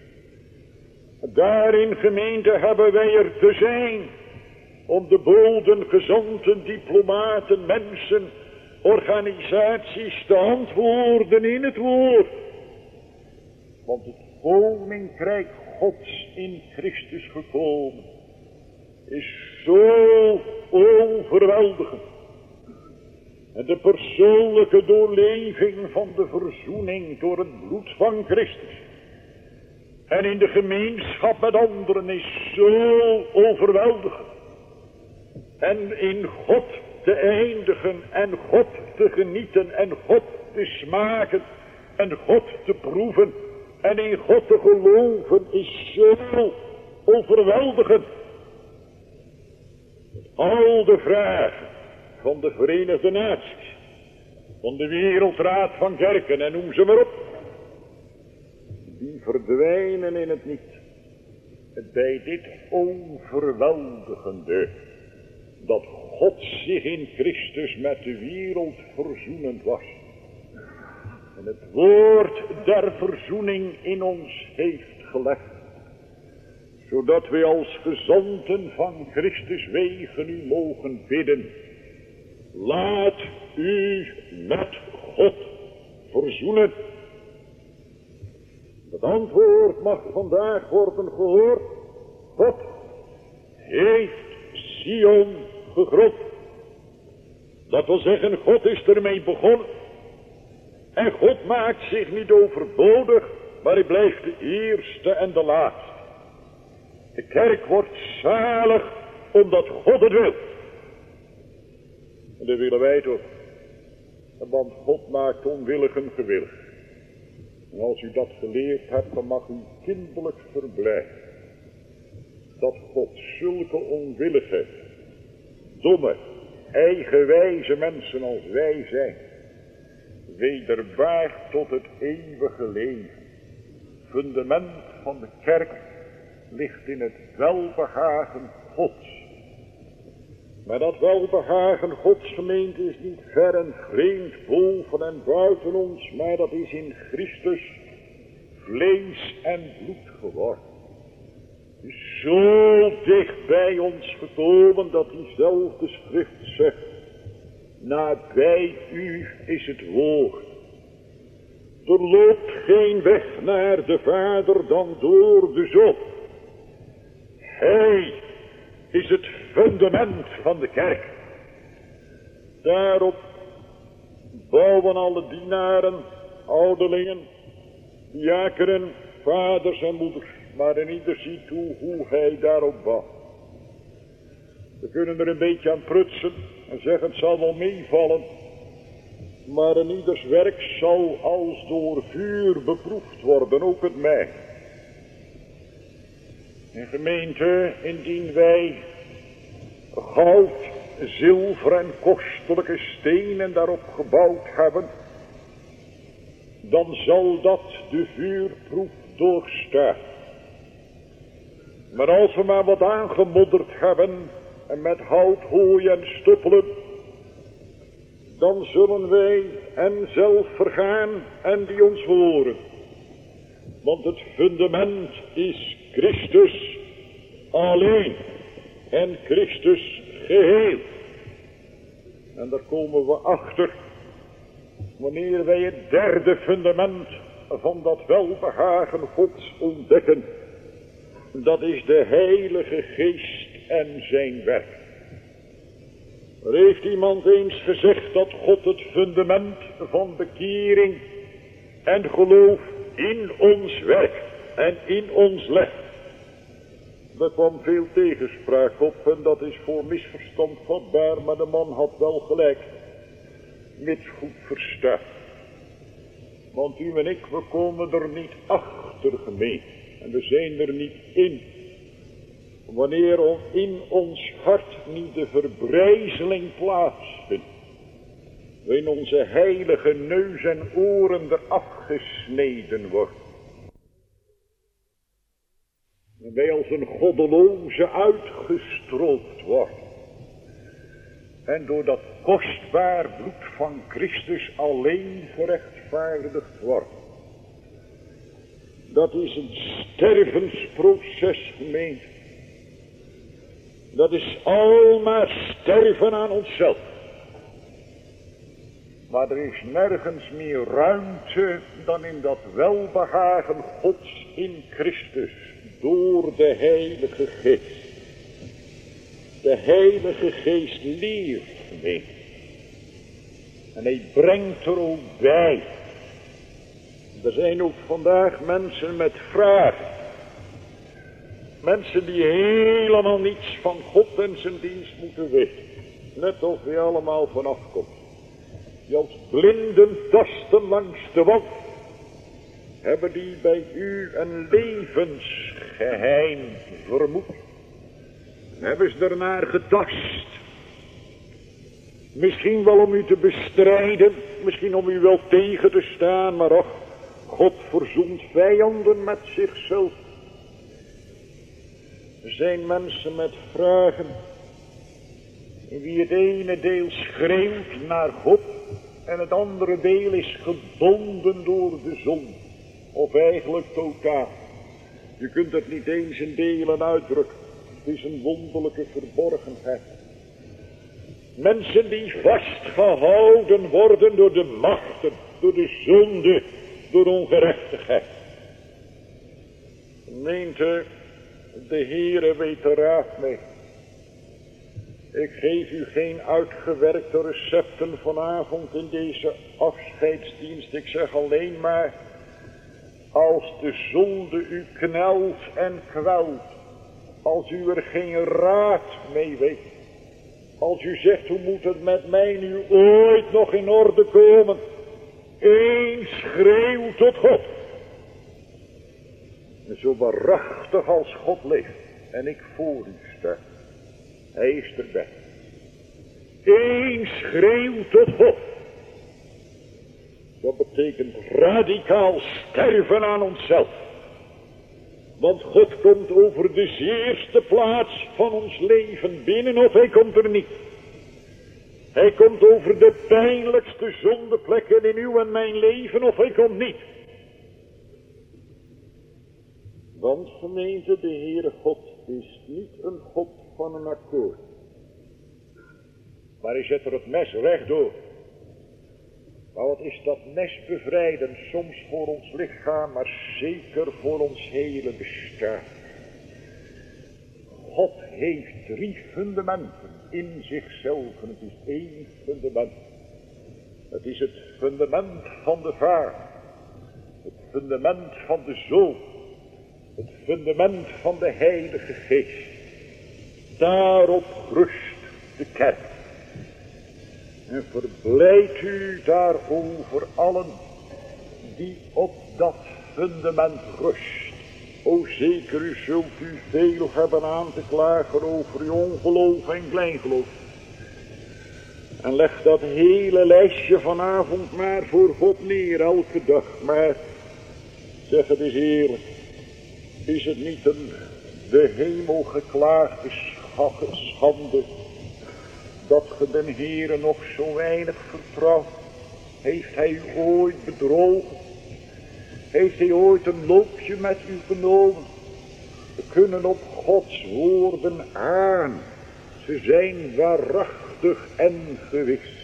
Daarin, gemeente, hebben wij er te zijn om de boden, gezanten, diplomaten, mensen, organisaties te antwoorden in het woord. Want het koninkrijk Gods in Christus gekomen is zo overweldigend. En de persoonlijke doorleving van de verzoening door het bloed van Christus. en in de gemeenschap met anderen is zo overweldigend. En in God te eindigen en God te genieten en God te smaken en God te proeven en in God te geloven is zo overweldigend. Al de vragen van de Verenigde Naties, van de Wereldraad van Kerken en noem ze maar op, die verdwijnen in het niet. Bij dit overweldigende, dat God zich in Christus met de wereld verzoenend was. En het woord der verzoening in ons heeft gelegd. Zodat wij als gezanten van Christus wegen u mogen bidden. Laat u met God verzoenen. Het antwoord mag vandaag worden gehoord. God heeft Sion gegrond. Dat wil zeggen, God is ermee begonnen. En God maakt zich niet overbodig, maar hij blijft de eerste en de laatste. De kerk wordt zalig, omdat God het wil. En dat willen wij toch. Want God maakt onwilligen gewillig. En als u dat geleerd hebt, dan mag u kinderlijk verblijden. Dat God zulke onwillige, domme, eigenwijze mensen als wij zijn, wederbaart tot het eeuwige leven. Fundament van de kerk ligt in het welbehagen Gods. Maar dat welbehagen Gods, gemeente, is niet ver en vreemd boven en buiten ons, maar dat is in Christus vlees en bloed geworden. Het is zo dicht bij ons gekomen dat diezelfde schrift zegt, nabij u is het woord. Er loopt geen weg naar de Vader dan door de Zoon. Hij is het fundament van de kerk. Daarop bouwen alle dienaren, ouderlingen, diakenen, vaders en moeders. Maar in ieder ziet toe hoe hij daarop bouwt. We kunnen er een beetje aan prutsen en zeggen het zal wel meevallen. Maar in ieders werk zal als door vuur beproefd worden, ook het mij. In gemeente, indien wij goud, zilver en kostelijke stenen daarop gebouwd hebben, dan zal dat de vuurproef doorstaan. Maar als we maar wat aangemodderd hebben en met hout, hooi en stoppelen, dan zullen wij en zelf vergaan en die ons verloren. Want het fundament is Christus alleen en Christus geheel. En daar komen we achter wanneer wij het derde fundament van dat welbehagen Gods ontdekken. Dat is de Heilige Geest en zijn werk. Er heeft iemand eens gezegd dat God het fundament van bekering en geloof in ons werkt en in ons legt. Er kwam veel tegenspraak op en dat is voor misverstand vatbaar, maar de man had wel gelijk. Mits goed verstaan. Want u en ik, we komen er niet achter, gemeente. En we zijn er niet in. Wanneer in ons hart niet de verbrijzeling plaatsvindt. Waarin onze heilige neus en oren eraf gesneden wordt. En wij als een goddeloze uitgestroopt wordt. En door dat kostbaar bloed van Christus alleen gerechtvaardigd wordt. Dat is een stervensproces, gemeente. Dat is almaar sterven aan onszelf. Maar er is nergens meer ruimte dan in dat welbehagen Gods in Christus. Door de Heilige Geest. De Heilige Geest leert, gemeente. En hij brengt er ook bij. Er zijn ook vandaag mensen met vragen. Mensen die helemaal niets van God en zijn dienst moeten weten. Net of wij allemaal vanaf komt. Die als blinden tasten langs de wand. Hebben die bij u een levensgeheim vermoed. Hebben ze ernaar getast. Misschien wel om u te bestrijden. Misschien om u wel tegen te staan. Maar ach, God verzoent vijanden met zichzelf. Er zijn mensen met vragen. In wie het ene deel schreeuwt naar God. En het andere deel is gebonden door de zon. Of eigenlijk totaal. Je kunt het niet eens in delen uitdrukken. Het is een wonderlijke verborgenheid. Mensen die vastgehouden worden door de machten, door de zonde, door ongerechtigheid. Gemeente, de Heere weet er raad mee. Ik geef u geen uitgewerkte recepten vanavond in deze afscheidsdienst. Ik zeg alleen maar, als de zonde u knelt en kwelt, als u er geen raad mee weet, als u zegt, hoe moet het met mij nu ooit nog in orde komen? Eén schreeuw tot God. En zo waarachtig als God leeft en ik voor u sta, hij is erbij. Eén schreeuw tot God. Dat betekent radicaal sterven aan onszelf. Want God komt over de zeerste plaats van ons leven binnen of hij komt er niet. Hij komt over de pijnlijkste zondeplekken in uw en mijn leven of hij komt niet. Want gemeente, de Heere God is niet een God van een akkoord. Maar hij zet er het mes rechtdoor. Maar wat is dat mes bevrijden soms voor ons lichaam, maar zeker voor ons hele bestaan. God heeft drie fundamenten in zichzelf en het is één fundament. Het is het fundament van de Vader, het fundament van de Zoon, het fundament van de Heilige Geest. Daarop rust de kerk. En verblijd u daarover allen die op dat fundament rust. O zeker, u zult u veel hebben aan te klagen over uw ongeloof en kleingeloof. En leg dat hele lijstje vanavond maar voor God neer, elke dag. Maar, zeg het eens eerlijk, is het niet een de hemel geklaagde schande, dat ge den Heere nog zo weinig vertrouwt? Heeft hij u ooit bedrogen? Heeft hij ooit een loopje met u genomen? We kunnen op Gods woorden aan. Ze zijn waarachtig en gewis.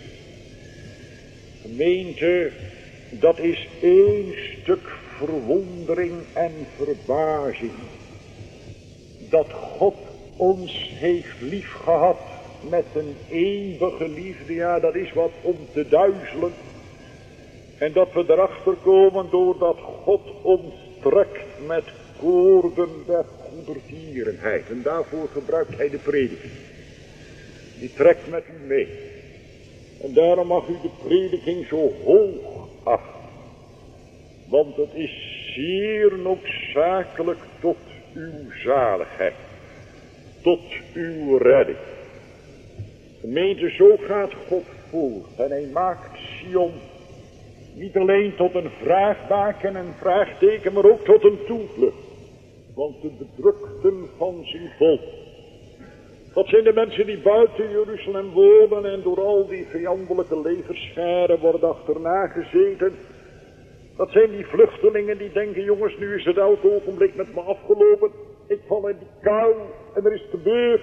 Gemeente, dat is één stuk verwondering en verbazing. Dat God ons heeft lief gehad met een eeuwige liefde. Ja, dat is wat om te duizelen. En dat we erachter komen doordat God ons trekt met koorden der goedertierenheid. En daarvoor gebruikt hij de prediking. Die trekt met u mee. En daarom mag u de prediking zo hoog achten. Want het is zeer noodzakelijk tot uw zaligheid. Tot uw redding. Gemeente, zo gaat God voort. En hij maakt Sion niet alleen tot een vraagbaken en een vraagteken, maar ook tot een toevlucht. Want de bedrukten van zijn volk, dat zijn de mensen die buiten Jeruzalem wonen en door al die vijandelijke legerscharen worden achterna gezeten. Dat zijn die vluchtelingen die denken, jongens, nu is het elk ogenblik met me afgelopen. Ik val in die kou en er is gebeurd.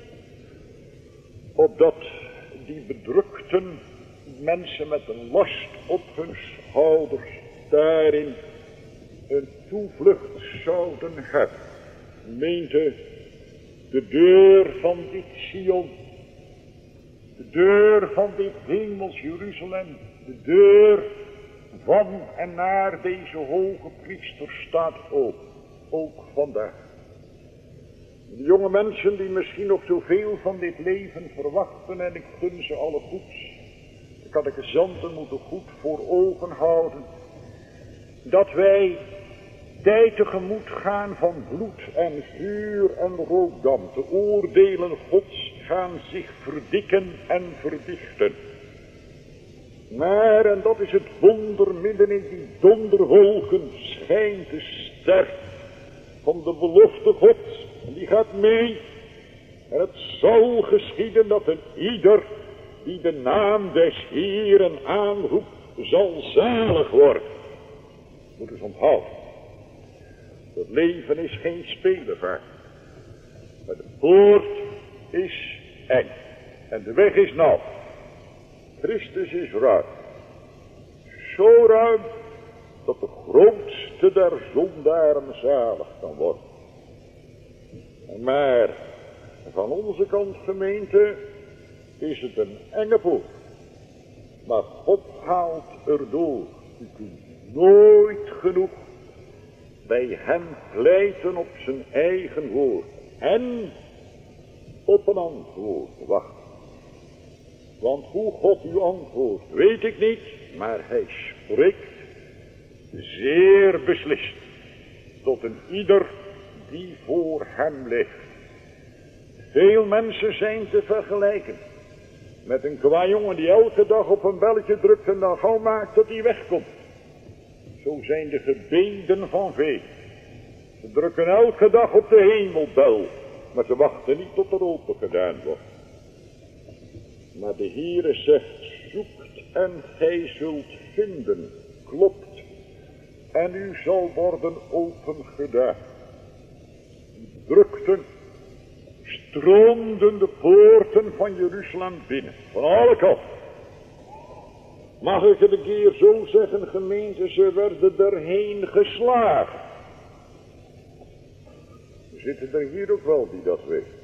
Opdat die bedrukten mensen met een last op hun schouders daarin een toevlucht zouden hebben. Gemeente, de deur van dit Sion, de deur van dit hemels Jeruzalem, de deur van en naar deze hoge priester staat open, ook vandaag. De jonge mensen die misschien nog zoveel van dit leven verwachten, en ik gun ze alle goeds. De catechizanten moeten goed voor ogen houden dat wij tijd tegemoet gaan van bloed en vuur en rookdam. De oordelen Gods gaan zich verdikken en verdichten. Maar, en dat is het wonder, midden in die donderwolken schijnt de ster van de belofte Gods. En die gaat mee. En het zal geschieden dat een ieder die de naam des Heeren aanroept, zal zalig worden. Moet eens onthouden. Het leven is geen spelenvaart. Maar de poort is eng. En de weg is nauw. Christus is ruim. Zo ruim dat de grootste der zondaren zalig kan worden. Maar van onze kant, gemeente, is het een enge poort. Maar God haalt erdoor. U kunt nooit genoeg bij hem pleiten op zijn eigen woord. En op een antwoord wachten. Want hoe God u antwoordt, weet ik niet. Maar hij spreekt zeer beslist tot een ieder die voor hem ligt. Veel mensen zijn te vergelijken met een kwajongen die elke dag op een belletje drukt en dan gauw maakt dat hij wegkomt. Zo zijn de gebeden van velen. Ze drukken elke dag op de hemelbel, maar ze wachten niet tot er open gedaan wordt. Maar de Heere zegt, zoekt en gij zult vinden, klopt, en u zal worden opengedaan. Die drukten, stroomden de poorten van Jeruzalem binnen, van alle kanten. Mag ik het een keer zo zeggen, gemeente, ze werden erheen geslagen. Er zitten er hier ook wel die dat weten.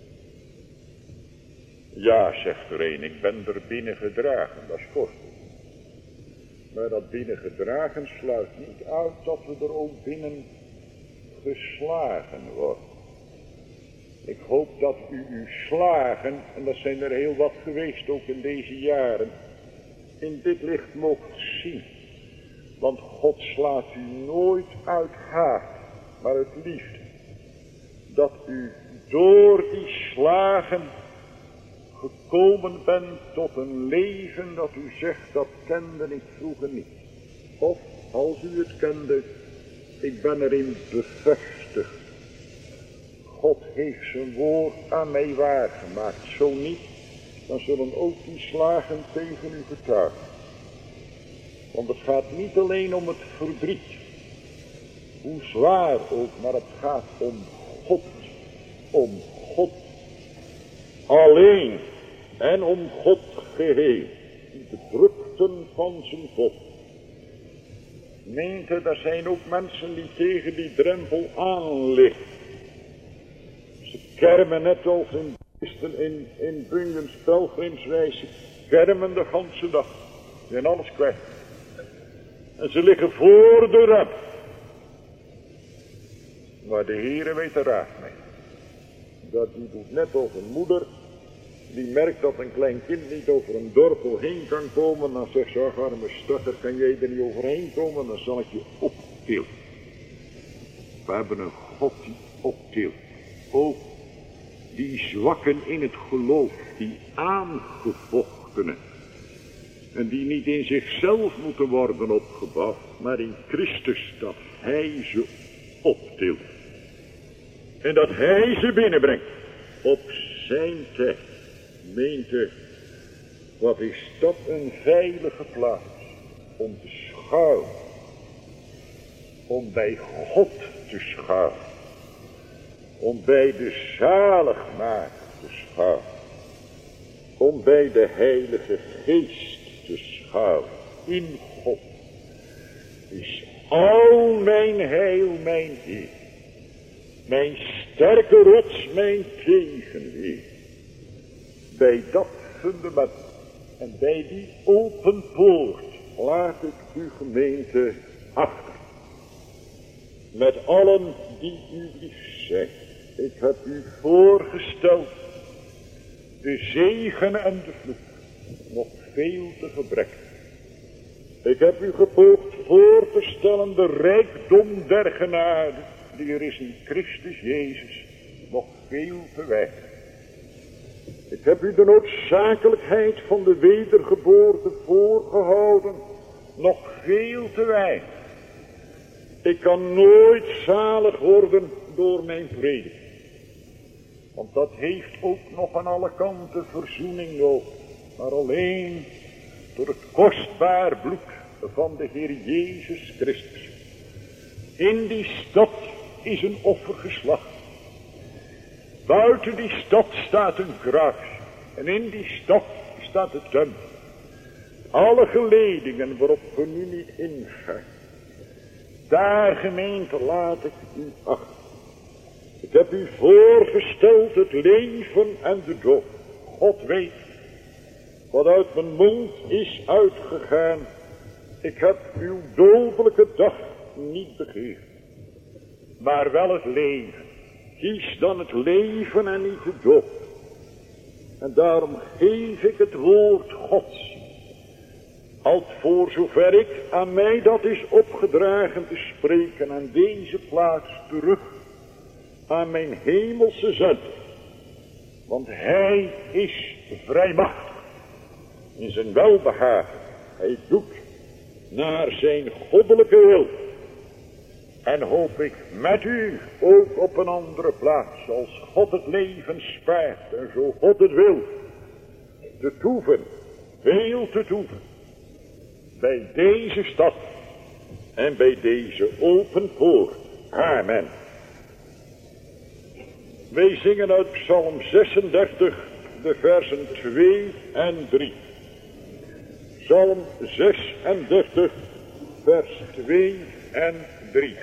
Ja, zegt er een, ik ben er binnen gedragen, dat is kostelijk. Maar dat binnen gedragen sluit niet uit dat we er ook binnen geslagen worden. Ik hoop dat u uw slagen, en dat zijn er heel wat geweest ook in deze jaren, in dit licht mocht zien. Want God slaat u nooit uit haat, maar uit liefde. Dat u door die slagen gekomen bent tot een leven dat u zegt, dat kende ik vroeger niet. Of, als u het kende, ik ben erin bevestigd. God heeft zijn woord aan mij waargemaakt. Zo niet, dan zullen ook die slagen tegen u getuigen. Want het gaat niet alleen om het verdriet, hoe zwaar ook, maar het gaat om God, om God alleen en om God geheel, de drukten van zijn volk. Meent u, er zijn ook mensen die tegen die drempel aanliggen. Ze kermen net als in in, in Bungens pelgrimsreis, kermen de ganse dag. Ze zijn alles kwijt. En ze liggen voor de rem. Maar de Heere weet er raad mee. Dat die doet net als een moeder, die merkt dat een klein kind niet over een dorpel heen kan komen. Dan zegt ze, ach arme stutter, kan jij er niet overheen komen, dan zal ik je optillen. We hebben een God die optilt. Ook die zwakken in het geloof, die aangevochtenen. En die niet in zichzelf moeten worden opgebouwd, maar in Christus, dat hij ze optilt. En dat hij ze binnenbrengt op zijn tijd. Meent u, wat is dat een veilige plaats om te schuilen. Om bij God te schuilen. Om bij de zaligmaker te schuilen. Om bij de Heilige Geest te schuilen. In God is al mijn heil, mijn Heer. Mijn sterke rots, mijn tegenweer. Bij dat fundament en bij die open poort laat ik uw gemeente achter. Met allen die u lief zijn. Ik heb u voorgesteld de zegen en de vloek, nog veel te gebrekkig. Ik heb u gepoogd voor te stellen de rijkdom der genade, die er is in Christus Jezus, nog veel te weinig. Ik heb u de noodzakelijkheid van de wedergeboorte voorgehouden, nog veel te weinig. Ik kan nooit zalig worden door mijn prediking. Want dat heeft ook nog aan alle kanten verzoening nodig. Maar alleen door het kostbaar bloed van de Heer Jezus Christus. In die stad is een offer geslacht. Buiten die stad staat een kruis. En in die stad staat de tempel. Alle geledingen waarop we nu niet ingaan. Daar, gemeente, laat ik u achter. Ik heb u voorgesteld het leven en de dood. God weet wat uit mijn mond is uitgegaan. Ik heb uw dodelijke dag niet begeerd, maar wel het leven. Kies dan het leven en niet de dood. En daarom geef ik het woord Gods, als voor zover ik aan mij dat is opgedragen te spreken, aan deze plaats terug aan mijn hemelse zend. Want hij is vrijmachtig in zijn welbehagen. Hij doet naar zijn goddelijke wil. En hoop ik met u ook op een andere plaats, als God het leven spaart en zo God het wil, te toeven, veel te toeven, bij deze stad en bij deze open poort. Amen. Wij zingen uit Psalm zesendertig, de versen twee en drie. Psalm zesendertig, vers twee en drie.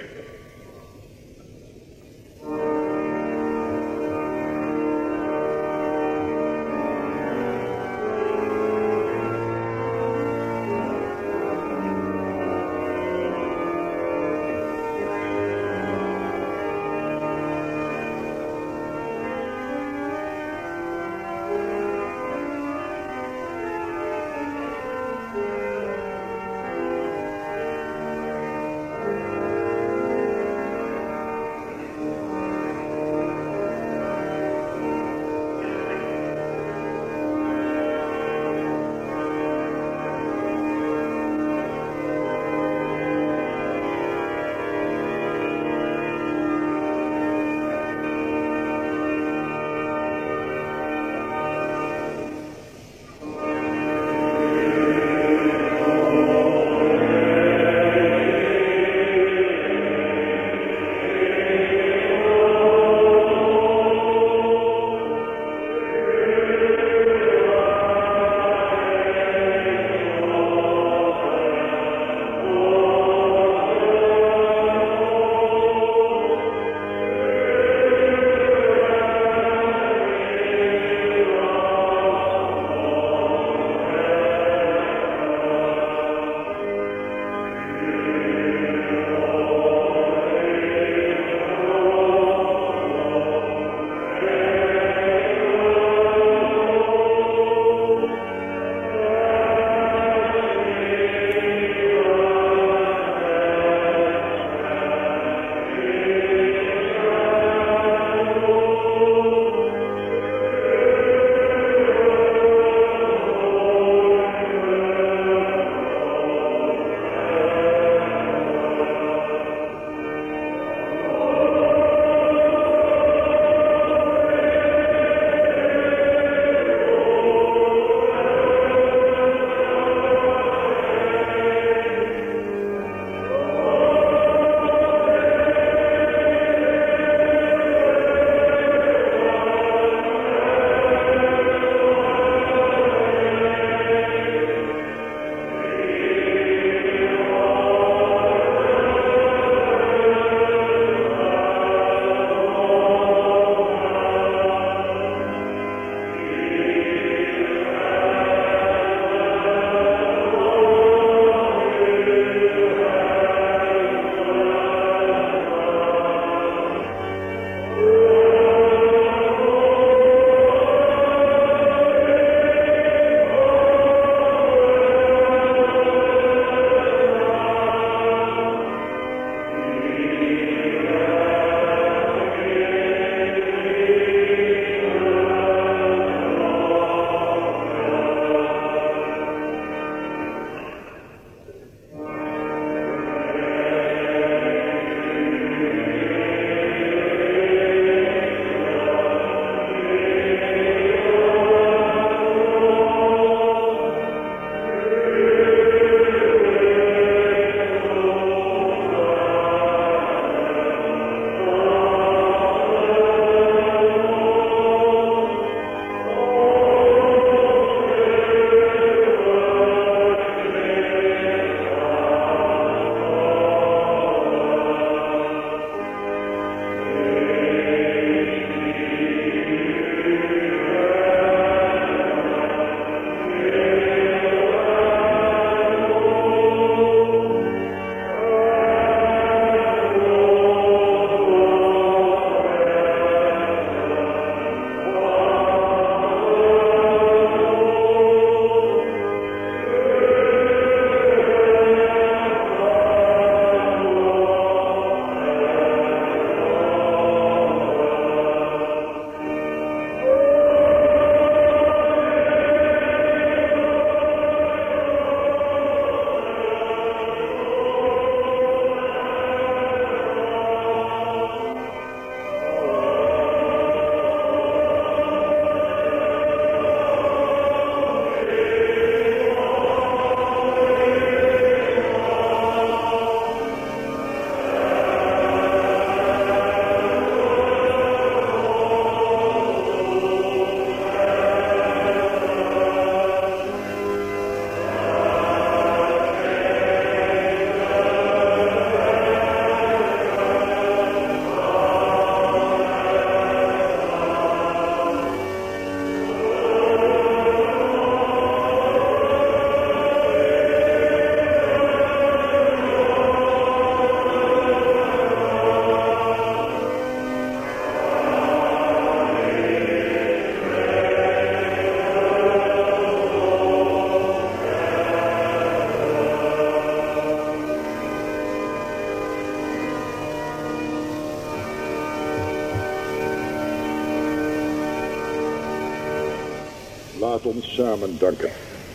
Laat ons samen danken.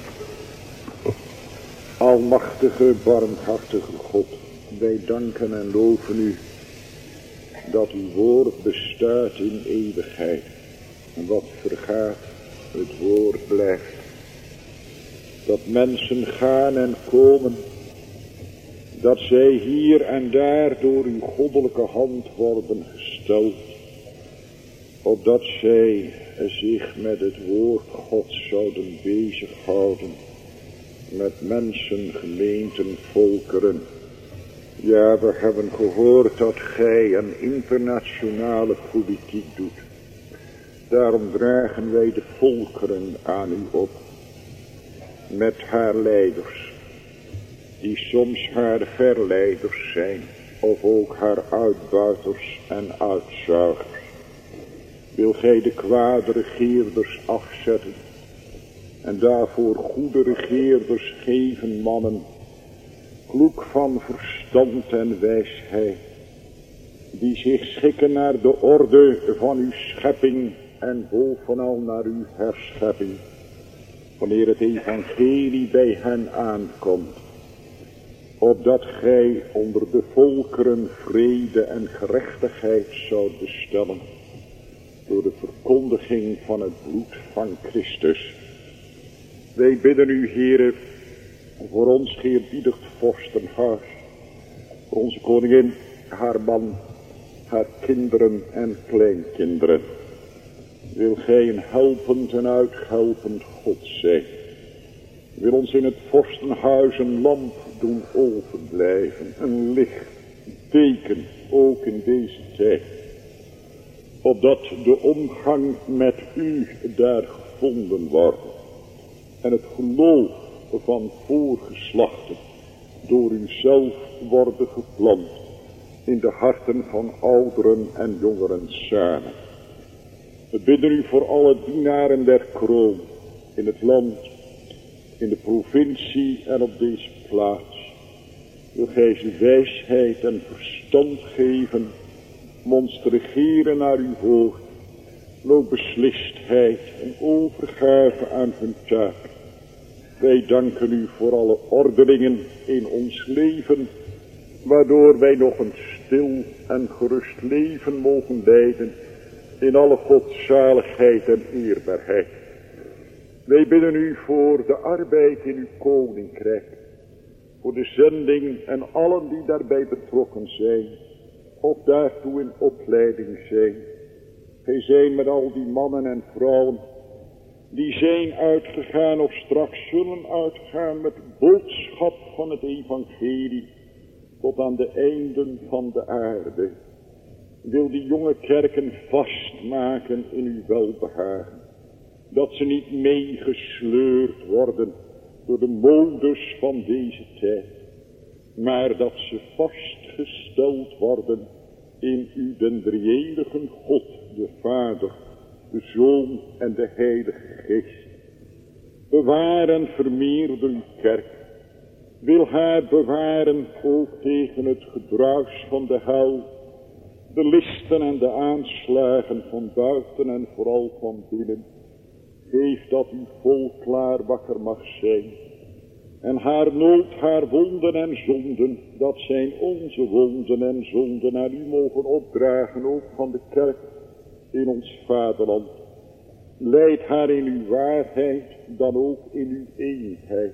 Almachtige, barmhartige God, wij danken en loven u dat uw woord bestaat in eeuwigheid. En wat vergaat, het woord blijft. Dat mensen gaan en komen, dat zij hier en daar door uw goddelijke hand worden gesteld, opdat zij zich met het woord Gods zouden bezighouden, met mensen, gemeenten, volkeren. Ja, we hebben gehoord dat gij een internationale politiek doet. Daarom dragen wij de volkeren aan u op, met haar leiders, die soms haar verleiders zijn, of ook haar uitbuiters en uitzuigers. Wil gij de kwade regeerders afzetten, en daarvoor goede regeerders geven, mannen, kloek van verstand en wijsheid, die zich schikken naar de orde van uw schepping en bovenal naar uw herschepping, wanneer het evangelie bij hen aankomt, opdat gij onder de volkeren vrede en gerechtigheid zoudt bestellen, door de verkondiging van het bloed van Christus. Wij bidden u, Heere, voor ons geëerbiedigd vorstenhuis, voor onze koningin, haar man, haar kinderen en kleinkinderen. Wil gij een helpend en uithelpend God zijn. Wil ons in het vorstenhuis een lamp doen overblijven, een licht, een teken, ook in deze tijd. Opdat de omgang met u daar gevonden wordt. En het geloof van voorgeslachten door u zelf worden geplant in de harten van ouderen en jongeren samen. We bidden u voor alle dienaren der kroon in het land, in de provincie en op deze plaats. Wil gij ze wijsheid en verstand geven om ons te regeren naar uw woord, en ook beslistheid en overgave aan hun taak. Wij danken u voor alle ordeningen in ons leven, waardoor wij nog een stil en gerust leven mogen leiden in alle godzaligheid en eerbaarheid. Wij bidden u voor de arbeid in uw koninkrijk, voor de zending en allen die daarbij betrokken zijn, of daartoe in opleiding zijn. Gij zijn met al die mannen en vrouwen, die zijn uitgegaan of straks zullen uitgaan met de boodschap van het evangelie, tot aan de einden van de aarde. Wil die jonge kerken vastmaken in uw welbehagen, dat ze niet meegesleurd worden door de modes van deze tijd, maar dat ze vastgesteld worden in u, den drieënige God, de Vader, de Zoon en de Heilige Geest. Bewaar en vermeerder uw kerk. Wil haar bewaren ook tegen het gedruis van de hel, de listen en de aanslagen van buiten en vooral van binnen. Geef dat uw volk klaar wakker mag zijn. En haar nood, haar wonden en zonden, dat zijn onze wonden en zonden, aan u mogen opdragen, ook van de kerk in ons vaderland. Leid haar in uw waarheid, dan ook in uw eenheid.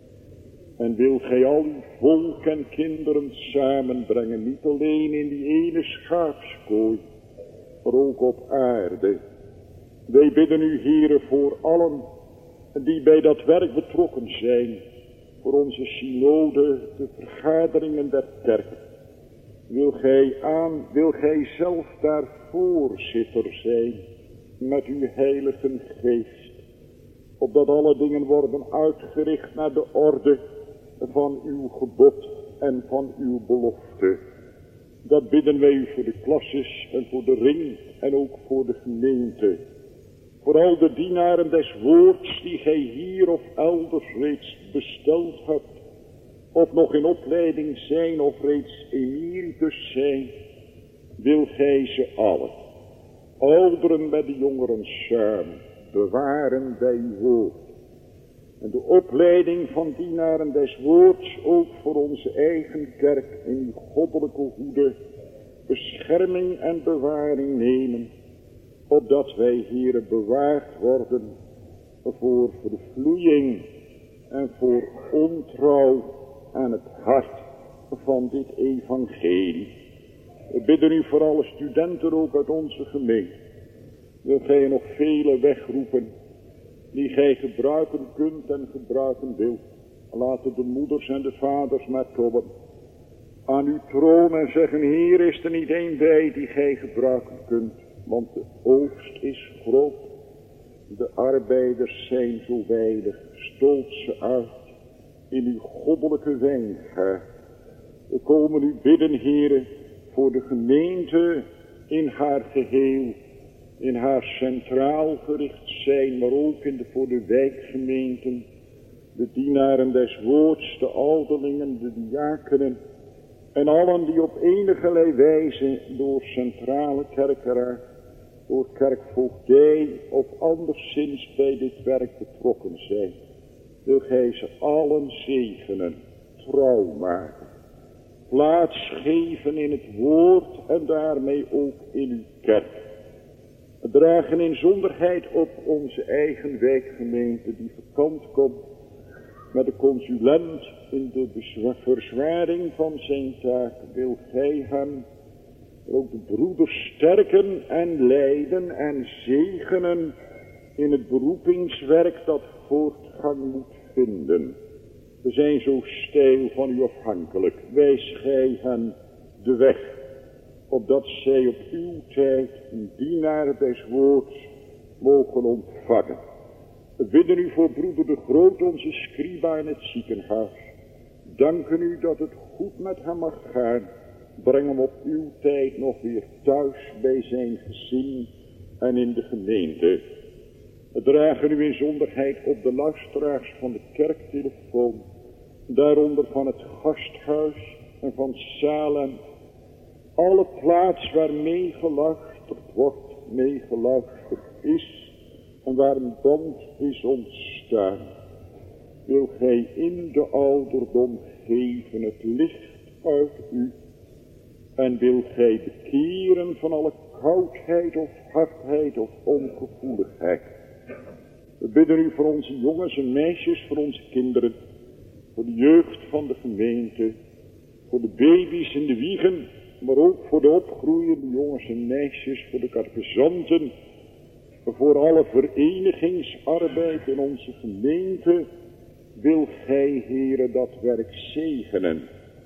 En wil gij al uw volk en kinderen samenbrengen, niet alleen in die ene schaapskooi, maar ook op aarde. Wij bidden u, Heere, voor allen die bij dat werk betrokken zijn, voor onze synode, de vergaderingen der kerk. Wil gij aan, wil gij zelf daar voorzitter zijn met uw heilige geest, opdat alle dingen worden uitgericht naar de orde van uw gebod en van uw belofte. Dat bidden wij u voor de klasses en voor de ring en ook voor de gemeente. Voor al de dienaren des woords die gij hier of elders reeds besteld hebt, of nog in opleiding zijn of reeds emeritus zijn, wil gij ze allen, ouderen met de jongeren samen, bewaren bij uw woord. En de opleiding van dienaren des woords ook voor onze eigen kerk in uw goddelijke hoede, bescherming en bewaring nemen, opdat wij, Heere, bewaard worden voor vervloeiing en voor ontrouw aan het hart van dit evangelie. We bidden u voor alle studenten ook uit onze gemeente. Wil gij nog vele wegroepen die gij gebruiken kunt en gebruiken wilt. Laten de moeders en de vaders maar komen aan uw troon en zeggen, Heer, is er niet één bij die gij gebruiken kunt, want de oogst is groot. De arbeiders zijn zo weinig, stoot ze uit in uw goddelijke wijngaard. We komen u bidden, Heere, voor de gemeente in haar geheel, in haar centraal gericht zijn, maar ook in de, voor de wijkgemeenten, de dienaren des woords, de ouderlingen, de diakenen en allen die op enige wijze door centrale kerkeraad, door kerkvoogdij of anderszins bij dit werk betrokken zijn. Wil gij ze allen zegenen, trouw maken, plaats geven in het woord en daarmee ook in uw kerk. We dragen in zonderheid op onze eigen wijkgemeente die vakant komt met de consulent in de verzwaring van zijn taak. Wil gij hem ook de broeders sterken en leiden en zegenen in het beroepingswerk dat voortgang moet vinden. We zijn zo steil van u afhankelijk. Wijs gij hen de weg, opdat zij op uw tijd een dienaar des woords mogen ontvangen. We bidden u voor broeder de Groot, onze scriba in het ziekenhuis. Danken u dat het goed met hem mag gaan. Breng hem op uw tijd nog weer thuis bij zijn gezin en in de gemeente. We dragen u in zonderheid op de luisteraars van de kerktelefoon, daaronder van het gasthuis en van Salem. Alle plaats waar meegeluisterd wordt, meegeluisterd is en waar een band is ontstaan. Wil gij in de ouderdom geven het licht uit u en wil gij bekeren van alle koudheid of hardheid of ongevoeligheid. We bidden u voor onze jongens en meisjes, voor onze kinderen, voor de jeugd van de gemeente, voor de baby's in de wiegen, maar ook voor de opgroeiende jongens en meisjes, voor de carpezanten, voor alle verenigingsarbeid in onze gemeente. Wil gij, Heere, dat werk zegenen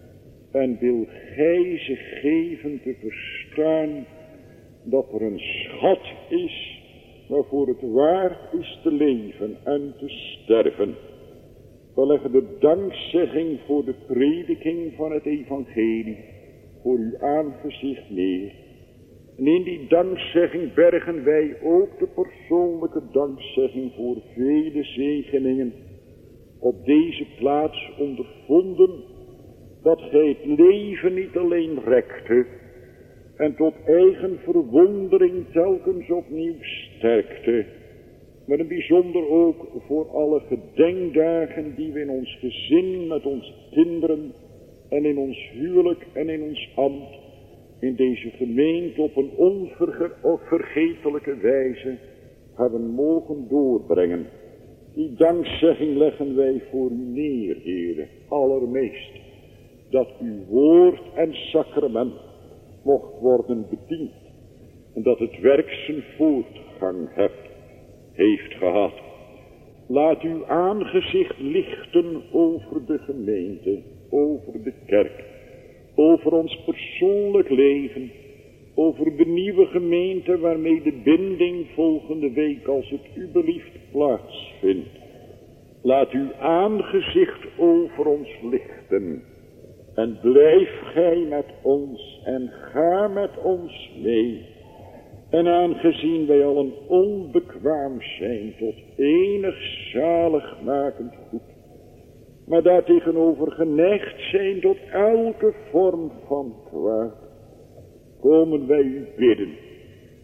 en wil gij ze geven te verstaan dat er een schat is waarvoor het waard is te leven en te sterven. We leggen de dankzegging voor de prediking van het evangelie voor uw aangezicht neer. En in die dankzegging bergen wij ook de persoonlijke dankzegging voor vele zegeningen op deze plaats ondervonden, dat gij het leven niet alleen rekte en tot eigen verwondering telkens opnieuw sterkte, maar in bijzonder ook voor alle gedenkdagen die we in ons gezin met onze kinderen en in ons huwelijk en in ons ambt in deze gemeente op een onvergetelijke wijze hebben mogen doorbrengen. Die dankzegging leggen wij voor u neer, Heere, allermeest, dat uw woord en sacrament mocht worden bediend en dat het werk zijn voortgang hebt, heeft gehad. Laat uw aangezicht lichten over de gemeente, over de kerk, over ons persoonlijk leven, over de nieuwe gemeente waarmee de binding volgende week, als het u belieft, plaatsvindt. Laat uw aangezicht over ons lichten en blijf gij met ons en ga met ons mee. En aangezien wij allen onbekwaam zijn tot enig zaligmakend goed, maar daartegenover geneigd zijn tot elke vorm van kwaad, komen wij u bidden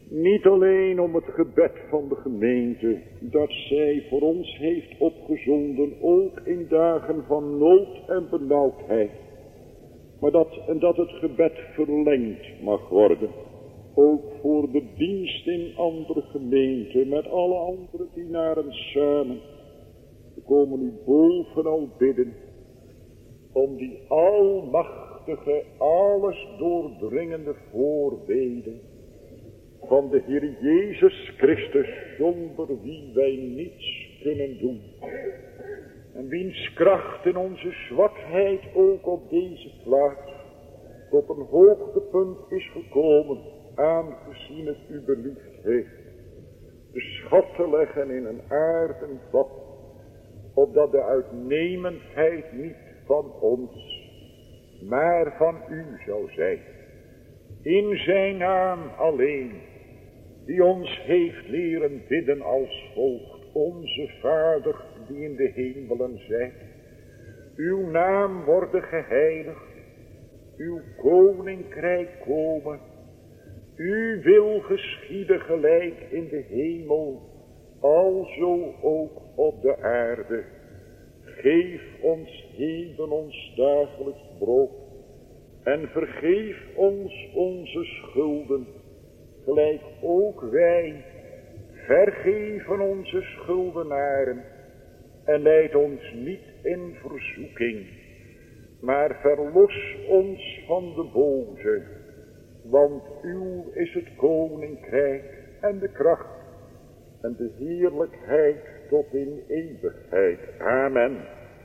Niet alleen om het gebed van de gemeente, dat zij voor ons heeft opgezonden, ook in dagen van nood en benauwdheid. Maar dat, en dat het gebed verlengd mag worden. Ook voor de dienst in andere gemeenten, met alle andere dienaren samen. We komen u bovenal bidden, om die almachtige, alles doordringende voorbeden van de Heer Jezus Christus, zonder wie wij niets kunnen doen. En wiens kracht in onze zwakheid ook op deze plaats tot een hoogtepunt is gekomen, aangezien het u beliefd heeft de schat te leggen in een aarden vat, opdat de uitnemendheid niet van ons, maar van u zou zijn. In zijn naam alleen, die ons heeft leren bidden als volgt: onze Vader die in de hemelen zijt, uw naam worden geheiligd, uw koninkrijk komen, uw wil geschieden gelijk in de hemel, alzo ook op de aarde. Geef ons heden ons dagelijks brood en vergeef ons onze schulden, gelijk ook wij vergeven onze schuldenaren. En leid ons niet in verzoeking, maar verlos ons van de boze. Want uw is het koninkrijk en de kracht en de heerlijkheid tot in eeuwigheid. Amen.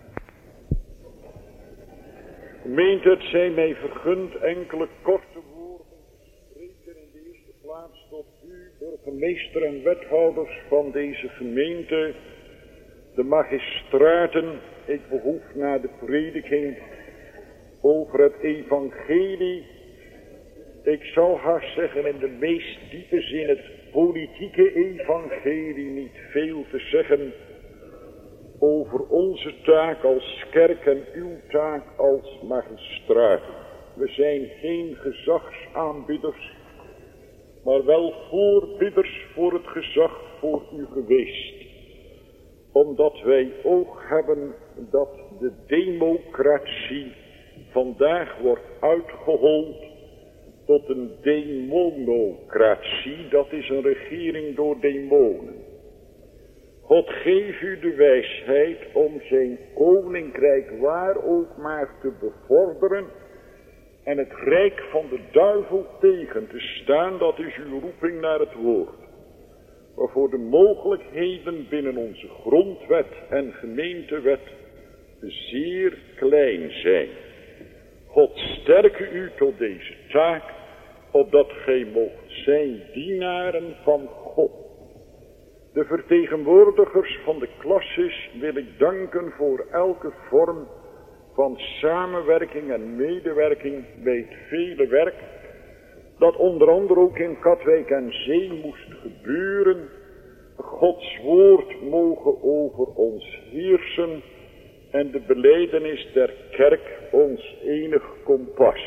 Meent het zij mij vergund enkele korte woorden te spreken, in de eerste plaats tot u, burgemeester en wethouders van deze gemeente, de magistraten. Ik behoef na de prediking over het evangelie, ik zou haast zeggen in de meest diepe zin het politieke evangelie, niet veel te zeggen over onze taak als kerk en uw taak als magistraat. We zijn geen gezagsaanbidders, maar wel voorbidders voor het gezag voor u geweest. Omdat wij oog hebben dat de democratie vandaag wordt uitgehold tot een demonocratie. Dat is een regering door demonen. God geef u de wijsheid om zijn koninkrijk waar ook maar te bevorderen en het rijk van de duivel tegen te staan. Dat is uw roeping naar het woord. Waarvoor de mogelijkheden binnen onze grondwet en gemeentewet zeer klein zijn. God sterke u tot deze taak, opdat gij moogt zijn dienaren van God. De vertegenwoordigers van de klasses wil ik danken voor elke vorm van samenwerking en medewerking bij het vele werk dat onder andere ook in Katwijk aan Zee moest gebeuren. Gods woord mogen over ons heersen en de belijdenis der kerk ons enig kompas.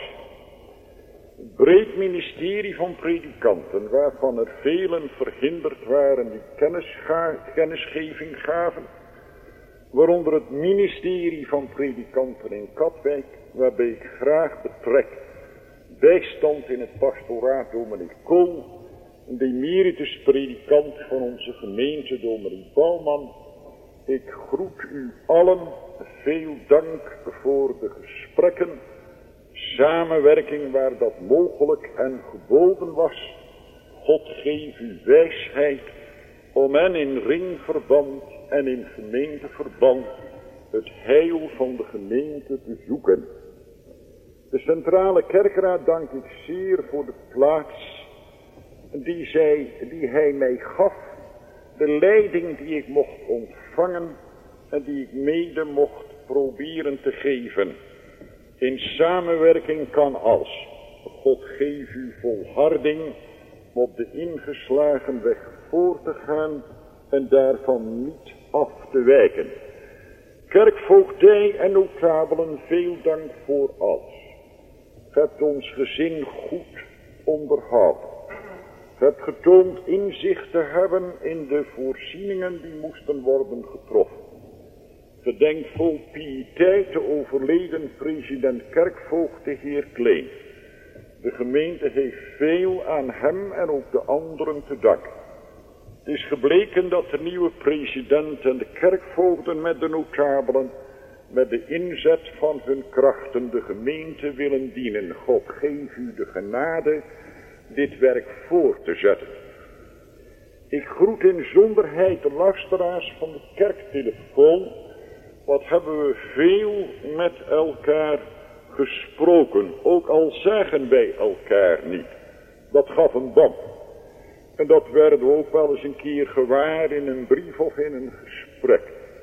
Het breed ministerie van predikanten, waarvan er velen verhinderd waren die kennisga- kennisgeving gaven, waaronder het ministerie van predikanten in Katwijk, waarbij ik graag betrek bijstand in het pastoraat dominee Kool, de emeritus predikant van onze gemeente dominee Bouwman. Ik groet u allen, veel dank voor de gesprekken, samenwerking waar dat mogelijk en geboden was. God geef u wijsheid om en in ringverband en in gemeenteverband het heil van de gemeente te zoeken. De centrale kerkraad dank ik zeer voor de plaats die, zij, die hij mij gaf, de leiding die ik mocht ontvangen en die ik mede mocht proberen te geven. In samenwerking kan als God geef u volharding om op de ingeslagen weg voor te gaan en daarvan niet af te wijken. Kerkvoogdij en notabelen, veel dank voor alles. Hebt ons gezin goed onderhouden. hebt getoond inzicht te hebben in de voorzieningen die moesten worden getroffen. Gedenk vol piëteit de overleden president Kerkvoogd de heer Kleen. De gemeente heeft veel aan hem en ook de anderen te danken. Het is gebleken dat de nieuwe president en de kerkvoogden met de notabelen met de inzet van hun krachten de gemeente willen dienen. God geef u de genade dit werk voor te zetten. Ik groet in zonderheid de luisteraars van de kerktelefoon. Wat hebben we veel met elkaar gesproken, ook al zeggen wij elkaar niet. Dat gaf een band. En dat werden we ook wel eens een keer gewaar in een brief of in een gesprek.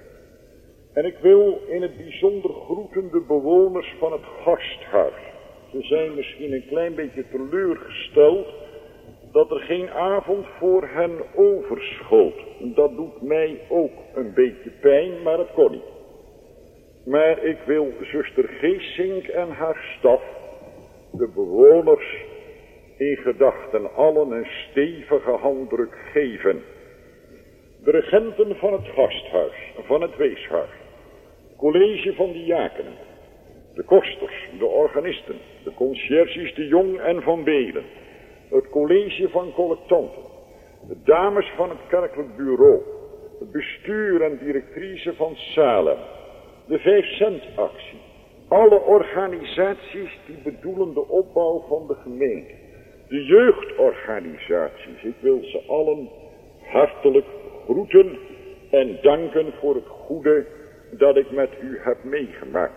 En ik wil in het bijzonder groeten de bewoners van het gasthuis. Ze zijn misschien een klein beetje teleurgesteld dat er geen avond voor hen overschoot. Dat doet mij ook een beetje pijn, maar het kon niet. Maar ik wil zuster Geesink en haar staf, de bewoners, in gedachten allen een stevige handdruk geven. De regenten van het gasthuis, van het weeshuis, college van diakenen, de kosters, de organisten, de conciërges de Jong en van Belen, het college van collectanten, de dames van het kerkelijk bureau, het bestuur en directrice van Salem, de vijf cent actie, alle organisaties die bedoelen de opbouw van de gemeente, de jeugdorganisaties. Ik wil ze allen hartelijk groeten en danken voor het goede dat ik met u heb meegemaakt.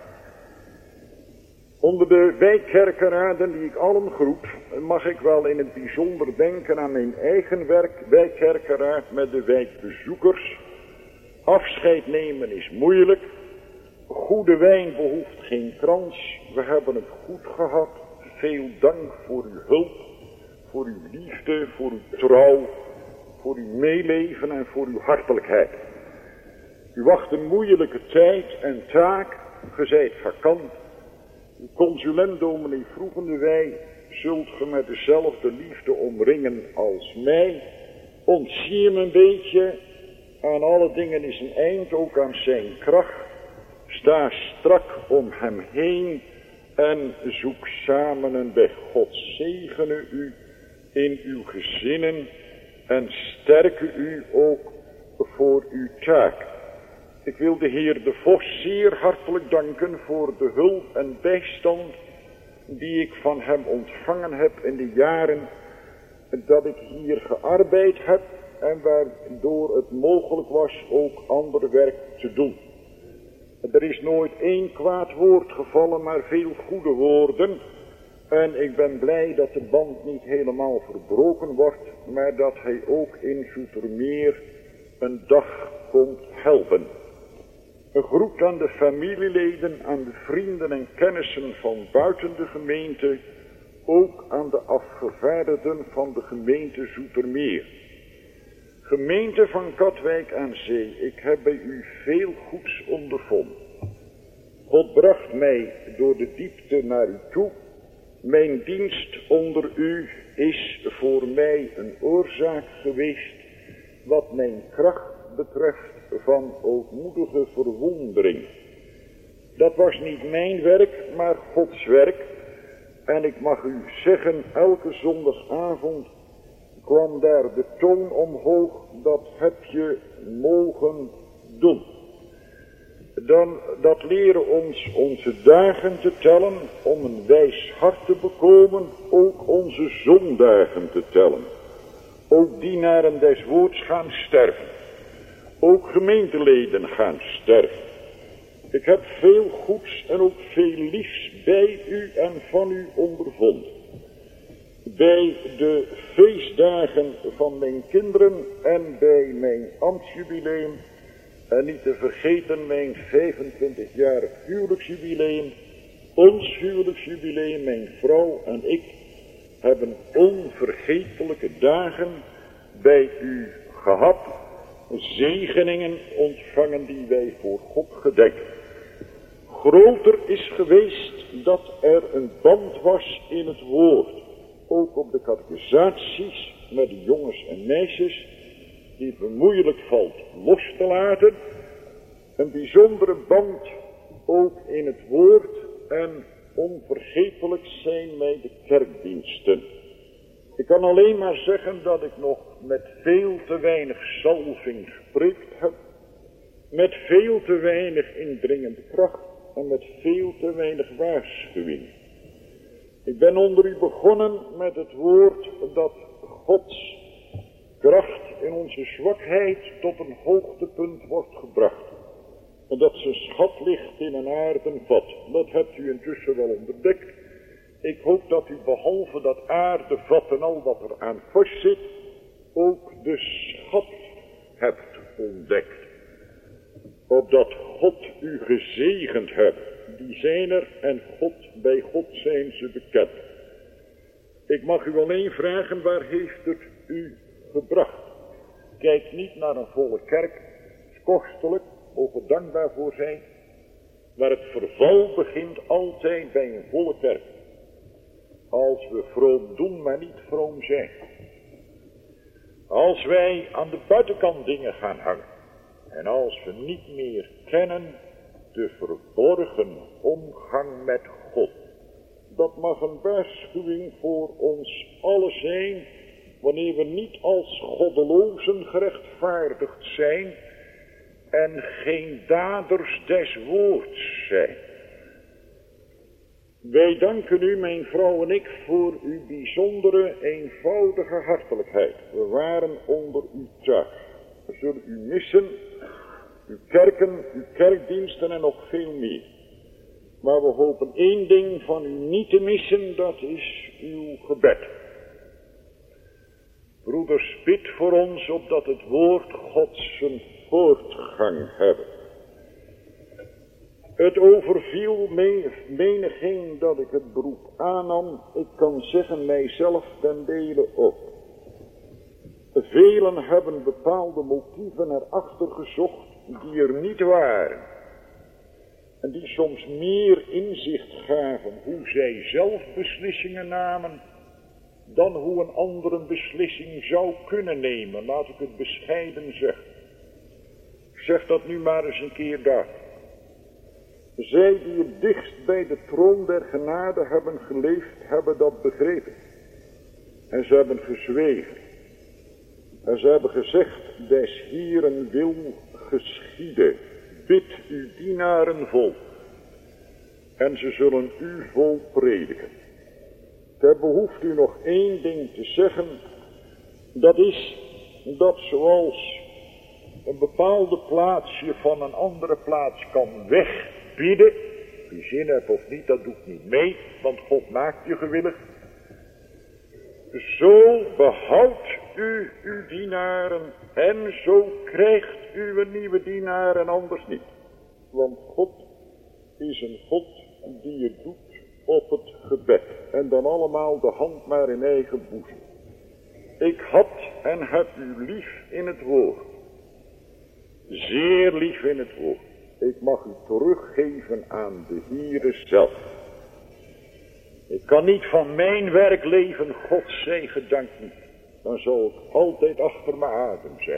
Onder de wijkkerkenraden die ik allen groet, mag ik wel in het bijzonder denken aan mijn eigen werk, wijkkerkenraad met de wijkbezoekers. Afscheid nemen is moeilijk. Goede wijn behoeft geen krans. We hebben het goed gehad. Veel dank voor uw hulp, voor uw liefde, voor uw trouw, voor uw meeleven en voor uw hartelijkheid. U wacht een moeilijke tijd en taak, ge zijt vakant. Uw consulent dominee vroegende wij, zult ge met dezelfde liefde omringen als mij. Ontzie hem een beetje, aan alle dingen is een eind, ook aan zijn kracht. Sta strak om hem heen en zoek samen een weg. God zegene u in uw gezinnen en sterke u ook voor uw taak. Ik wil de heer De Vos zeer hartelijk danken voor de hulp en bijstand die ik van hem ontvangen heb in de jaren dat ik hier gearbeid heb en waardoor het mogelijk was ook ander werk te doen. Er is nooit één kwaad woord gevallen, maar veel goede woorden. En ik ben blij dat de band niet helemaal verbroken wordt, maar dat hij ook in Zoetermeer een dag komt helpen. Een groet aan de familieleden, aan de vrienden en kennissen van buiten de gemeente, ook aan de afgevaardigden van de gemeente Zoetermeer. Gemeente van Katwijk aan Zee, ik heb bij u veel goeds ondervonden. God bracht mij door de diepte naar u toe. Mijn dienst onder u is voor mij een oorzaak geweest, wat mijn kracht betreft, van ootmoedige verwondering. Dat was niet mijn werk, maar Gods werk. En ik mag u zeggen, elke zondagavond kwam daar de toon omhoog, dat heb je mogen doen. Dan, dat leren ons onze dagen te tellen, om een wijs hart te bekomen, ook onze zondagen te tellen. Ook dienaren des woords gaan sterven. Ook gemeenteleden gaan sterven. Ik heb veel goeds en ook veel liefs bij u en van u ondervonden. Bij de feestdagen van mijn kinderen en bij mijn ambtsjubileum. En niet te vergeten mijn vijfentwintigjarig huwelijksjubileum. Ons huwelijksjubileum, mijn vrouw en ik, hebben onvergetelijke dagen bij u gehad. Zegeningen ontvangen die wij voor God gedenken. Groter is geweest dat er een band was in het woord. Ook op de catechisaties met de jongens en meisjes, die vermoeilijk valt los te laten. Een bijzondere band ook in het woord en onvergetelijk zijn mij de kerkdiensten. Ik kan alleen maar zeggen dat ik nog met veel te weinig zalving gepreekt heb, met veel te weinig indringende kracht en met veel te weinig waarschuwing. Ik ben onder u begonnen met het woord dat Gods kracht in onze zwakheid tot een hoogtepunt wordt gebracht. En dat zijn schat ligt in een aarden vat. Dat hebt u intussen wel ontdekt. Ik hoop dat u behalve dat aardevat en al wat er aan vast zit, ook de schat hebt ontdekt. Opdat God u gezegend hebt. Die zijn er en God, bij God zijn ze bekend. Ik mag u alleen vragen, waar heeft het u gebracht? Kijk niet naar een volle kerk, het is kostelijk, mogen dankbaar voor zijn. Maar het verval begint altijd bij een volle kerk. Als we vroom doen, maar niet vroom zijn. Als wij aan de buitenkant dingen gaan hangen. En als we niet meer kennen de verborgen omgang met God. Dat mag een waarschuwing voor ons allen zijn. Wanneer we niet als goddelozen gerechtvaardigd zijn. En geen daders des woords zijn. Wij danken u, mijn vrouw en ik, voor uw bijzondere, eenvoudige hartelijkheid. We waren onder uw thuis. We zullen u missen, uw kerken, uw kerkdiensten en nog veel meer. Maar we hopen één ding van u niet te missen, dat is uw gebed. Broeders, bid voor ons, opdat het woord Gods zijn voortgang hebben. Het overviel menigeen dat ik het beroep aannam. Ik kan zeggen mijzelf ten dele ook. Velen hebben bepaalde motieven erachter gezocht die er niet waren. En die soms meer inzicht gaven hoe zij zelf beslissingen namen dan hoe een andere een beslissing zou kunnen nemen. Laat ik het bescheiden zeggen. Ik zeg dat nu maar eens een keer daar. Zij die het dichtst bij de troon der genade hebben geleefd, hebben dat begrepen. En ze hebben gezwegen. En ze hebben gezegd, des Heeren wil geschieden. Bid uw dienaren vol. En ze zullen u vol prediken. Ter behoeft u nog één ding te zeggen. Dat is dat zoals een bepaalde plaats je van een andere plaats kan wegbieden. Of je zin hebt of niet, dat doet niet mee. Want God maakt je gewillig. Zo behoudt u uw dienaren. En zo krijgt u een nieuwe dienaar en anders niet. Want God is een God die het doet op het gebed. En dan allemaal de hand maar in eigen boezem. Ik had en heb u lief in het woord. Zeer lief in het woord. Ik mag u teruggeven aan de Heere zelf. Ik kan niet van mijn werk leven, God zij gedankt niet. Dan zal ik altijd achter mijn adem zijn.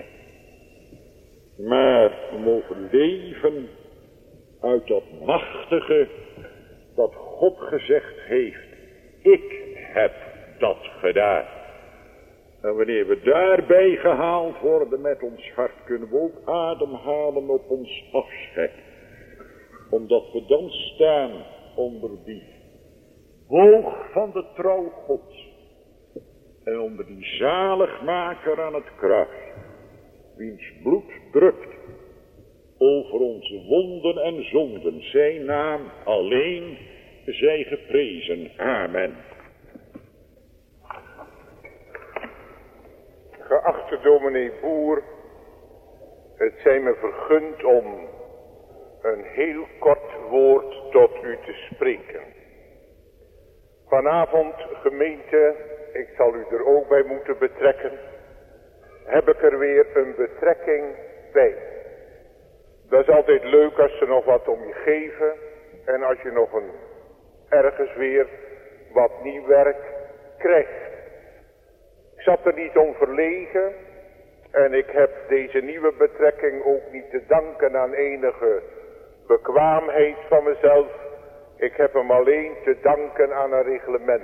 Maar we mogen leven uit dat machtige dat God gezegd heeft. Ik heb dat gedaan. En wanneer we daarbij gehaald worden met ons hart, kunnen we ook ademhalen op ons afscheid. Omdat we dan staan onder die boog van de trouw Gods. En onder die zaligmaker aan het kruis. Wiens bloed drupt over onze wonden en zonden. Zijn naam alleen zij geprezen. Amen. Geachte dominee Boer, het zij me vergund om een heel kort woord tot u te spreken. Vanavond, gemeente, ik zal u er ook bij moeten betrekken, heb ik er weer een betrekking bij. Dat is altijd leuk als ze nog wat om je geven en als je nog een ergens weer wat nieuw werk krijgt. Ik zat er niet om verlegen. En ik heb deze nieuwe betrekking ook niet te danken aan enige bekwaamheid van mezelf. Ik heb hem alleen te danken aan een reglement.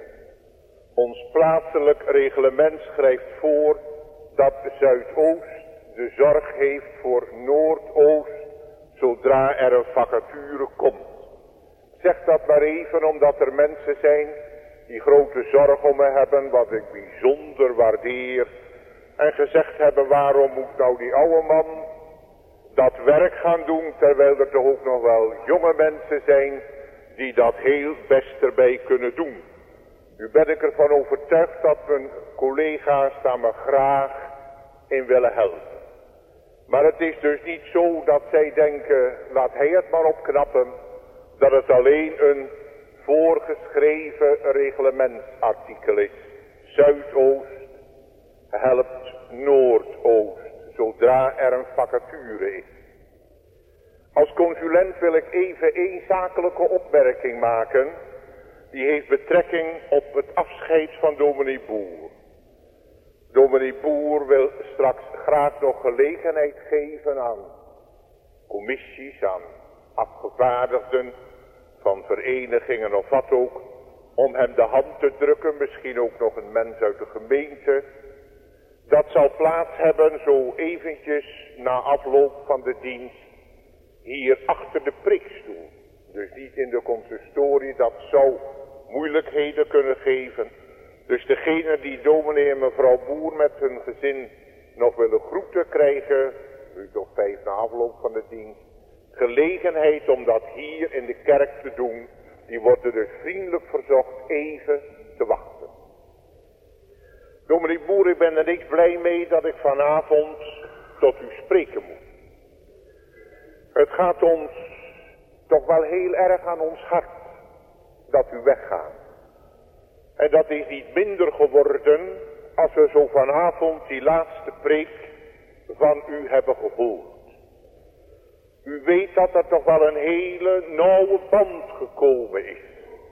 Ons plaatselijk reglement schrijft voor dat Zuidoost de zorg heeft voor Noordoost zodra er een vacature komt. Ik zeg dat maar even omdat er mensen zijn die grote zorg om me hebben, wat ik bijzonder waardeer. En gezegd hebben, waarom moet nou die oude man dat werk gaan doen, terwijl er toch ook nog wel jonge mensen zijn die dat heel best erbij kunnen doen. Nu ben ik ervan overtuigd dat mijn collega's daar me graag in willen helpen. Maar het is dus niet zo dat zij denken, laat hij het maar opknappen, dat het alleen een voorgeschreven reglementsartikel is. Zuidoost helpt Noordoost, zodra er een vacature is. Als consulent wil ik even één zakelijke opmerking maken. Die heeft betrekking op het afscheid van dominee Boer. Dominee Boer wil straks graag nog gelegenheid geven aan commissies, aan afgevaardigden van verenigingen of wat ook, om hem de hand te drukken, misschien ook nog een mens uit de gemeente. Dat zal plaats hebben zo eventjes na afloop van de dienst hier achter de preekstoel. Dus niet in de consistorie, dat zou moeilijkheden kunnen geven. Dus degene die dominee en mevrouw Boer met hun gezin nog willen groeten krijgen, nu toch vijf na afloop van de dienst, gelegenheid om dat hier in de kerk te doen. Die worden dus vriendelijk verzocht even te wachten. Dominee Boer, ik ben er niks blij mee dat ik vanavond tot u spreken moet. Het gaat ons toch wel heel erg aan ons hart dat u weggaat. En dat is niet minder geworden als we zo vanavond die laatste preek van u hebben gehoord. U weet dat er toch wel een hele nauwe band gekomen is.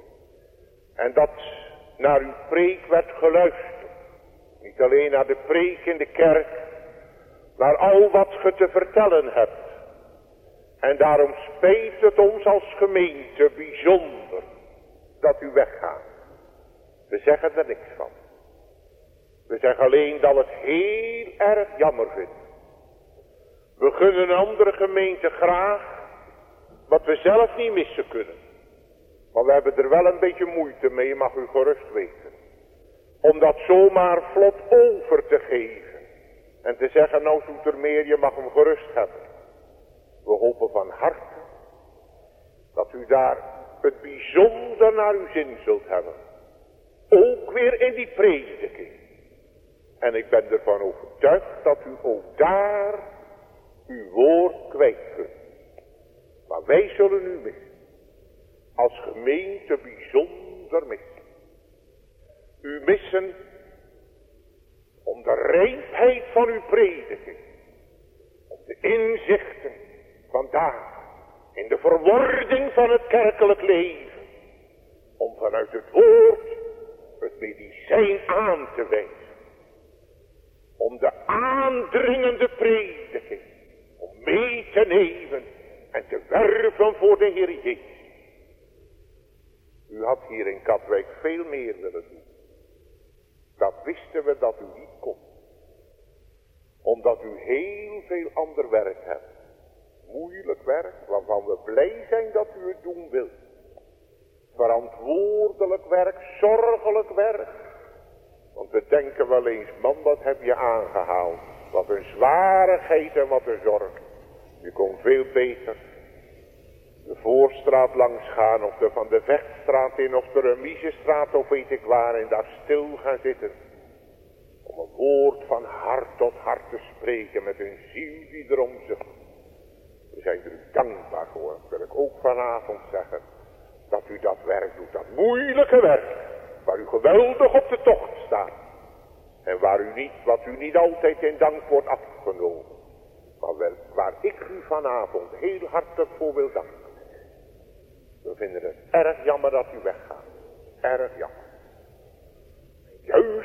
En dat naar uw preek werd geluisterd. Niet alleen naar de preek in de kerk, maar al wat ge te vertellen hebt. En daarom spijt het ons als gemeente bijzonder dat u weggaat. We zeggen er niks van. We zeggen alleen dat we het heel erg jammer vinden. We gunnen een andere gemeente graag wat we zelf niet missen kunnen. Maar we hebben er wel een beetje moeite mee, mag u gerust weten. Om dat zomaar vlot over te geven. En te zeggen, nou Zoetermeer, je mag hem gerust hebben. We hopen van harte dat u daar het bijzonder naar uw zin zult hebben. Ook weer in die prediking. En ik ben ervan overtuigd dat u ook daar uw woord kwijt kunt. Maar wij zullen u missen. Als gemeente bijzonder missen. U missen om de rijpheid van uw prediking. Om de inzichten vandaag. In de verwording van het kerkelijk leven. Om vanuit het woord het medicijn aan te wijzen. Om de aandringende prediking. Om mee te nemen en te werven voor de Heer Jezus. U had hier in Katwijk veel meer willen doen. Dat wisten we dat u niet kon. Omdat u heel veel ander werk hebt. Moeilijk werk waarvan we blij zijn dat u het doen wilt. Verantwoordelijk werk, zorgelijk werk. Want we denken wel eens, man, wat heb je aangehaald. Wat een zwarigheid en wat een zorg. Je kon veel beter de Voorstraat langs gaan of de Van de Vechtstraat in of de Remisestraat of weet ik waar en daar stil gaan zitten. Om een woord van hart tot hart te spreken met een ziel die erom zucht. We zijn er u dankbaar voor, wil ik ook vanavond zeggen, dat u dat werk doet, dat moeilijke werk, waar u geweldig op de tocht staat. En waar u niet, wat u niet altijd in dank wordt afgenomen. Maar wel, waar ik u vanavond heel hartelijk voor wil danken. We vinden het erg jammer dat u weggaat. Erg jammer. Juist ook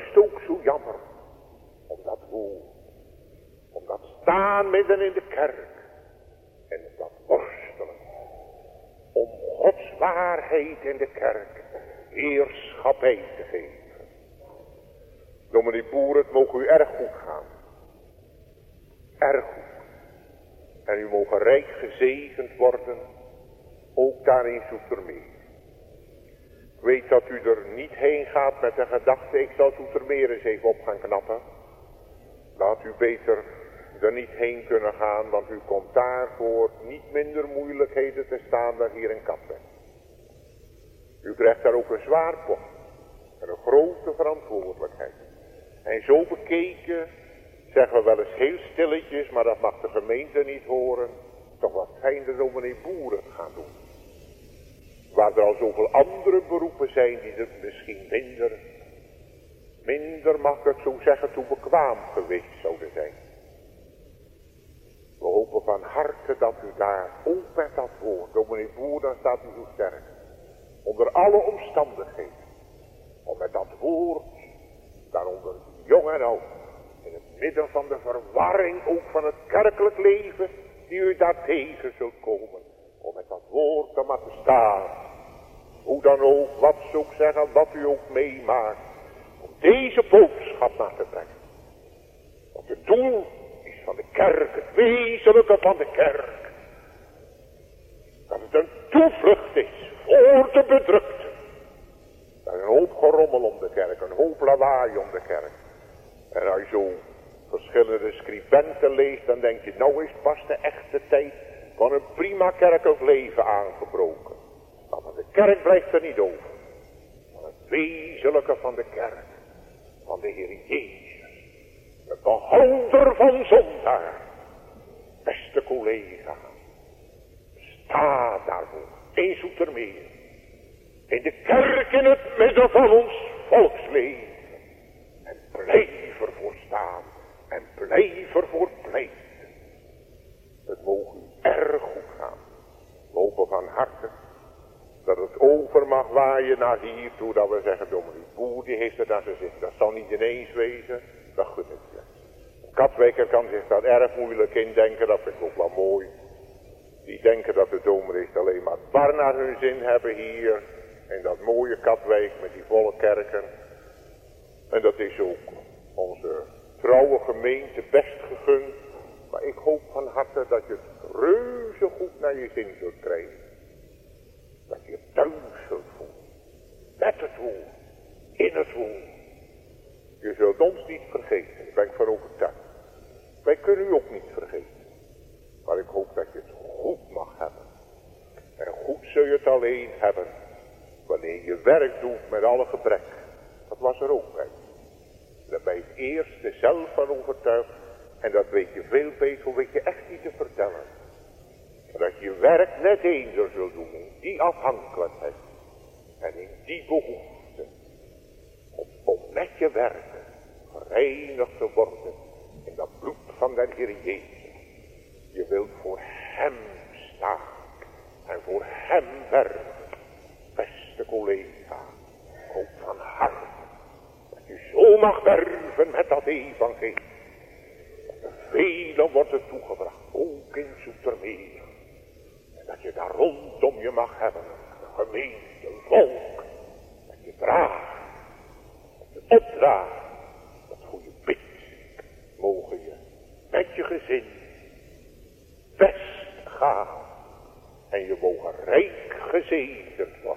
zo jammer. Om dat woord. Om dat staan midden in de kerk. En om dat worstelen. Om Gods waarheid in de kerk heerschappij te geven. Dominee Boer, het mogen u erg goed gaan. Erg goed. En u mogen rijk gezegend worden. Ook daar in Zoetermeer. Ik weet dat u er niet heen gaat met de gedachte, ik zal Zoetermeer eens even op gaan knappen. Laat u beter er niet heen kunnen gaan, want u komt daar voor niet minder moeilijkheden te staan dan hier in Katwijk. U krijgt daar ook een zwaar post en een grote verantwoordelijkheid. En zo bekeken, zeggen we wel eens heel stilletjes, maar dat mag de gemeente niet horen, toch wat fijn de dominee Boeren gaan doen. Waar er al zoveel andere beroepen zijn die er misschien minder, minder mag ik het zo zeggen, toe bekwaam geweest zouden zijn. We hopen van harte dat u daar ook met dat woord, dominee Boer, dan staat u zo sterk, onder alle omstandigheden, om met dat woord, daaronder jong en oud, in het midden van de verwarring ook van het kerkelijk leven, die u daartegen zult komen, om met dat woord te mogen staan. Hoe dan ook, wat ze ook zeggen, wat u ook meemaakt, om deze boodschap na te brengen. Want het doel is van de kerk, het wezenlijke van de kerk. Dat het een toevlucht is voor de bedrukte. Er is een hoop gerommel om de kerk, een hoop lawaai om de kerk. En als je zo verschillende scribenten leest, dan denk je, nou is pas de echte tijd van een prima kerkelijk leven aangebroken. Maar de kerk blijft er niet over. Maar het wezenlijke van de kerk, van de Heer Jezus, de behouder van zondaar. Beste collega, sta daarvoor in Zoetermeer, in de kerk in het midden van ons volksleven. En blijf ervoor staan en blijf ervoor pleiten. Het mogen u erg goed gaan. We hopen van harte dat het over mag waaien naar hier toe, dat we zeggen, dominee Boer, die heeft het aan zijn zin. Dat zal niet ineens wezen, dat gun ik je. Een Katwijker kan zich dat erg moeilijk indenken, dat vind ik ook wel mooi. Die denken dat de dominees alleen maar bar naar hun zin hebben hier, in dat mooie Katwijk met die volle kerken. En dat is ook onze trouwe gemeente best gegund. Maar ik hoop van harte dat je het reuze goed naar je zin zult krijgen. Dat je het thuis zult voelen. Met het woord. In het woord. Je zult ons niet vergeten. Daar ben ik van overtuigd. Wij kunnen u ook niet vergeten. Maar ik hoop dat je het goed mag hebben. En goed zul je het alleen hebben. Wanneer je werk doet met alle gebrek. Dat was er ook bij. Daar ben je het eerste zelf van overtuigd. En dat weet je veel beter, weet je echt niet te vertellen. Dat je werk net eender zult doen in die afhankelijkheid. En in die behoefte. Om, om met je werken verenigd te worden in dat bloed van de Heer Jezus. Je wilt voor hem staan. En voor hem werken. Beste collega. Hoop van harte. Dat je zo mag werven met dat evangelie. Velen wordt het toegebracht, ook in Zoetermeer. En dat je daar rondom je mag hebben, een gemeente, een volk. Dat je draagt, dat je opdraagt, dat voor je bidt. Mogen je met je gezin best gaan. En je mogen rijk gezegend worden.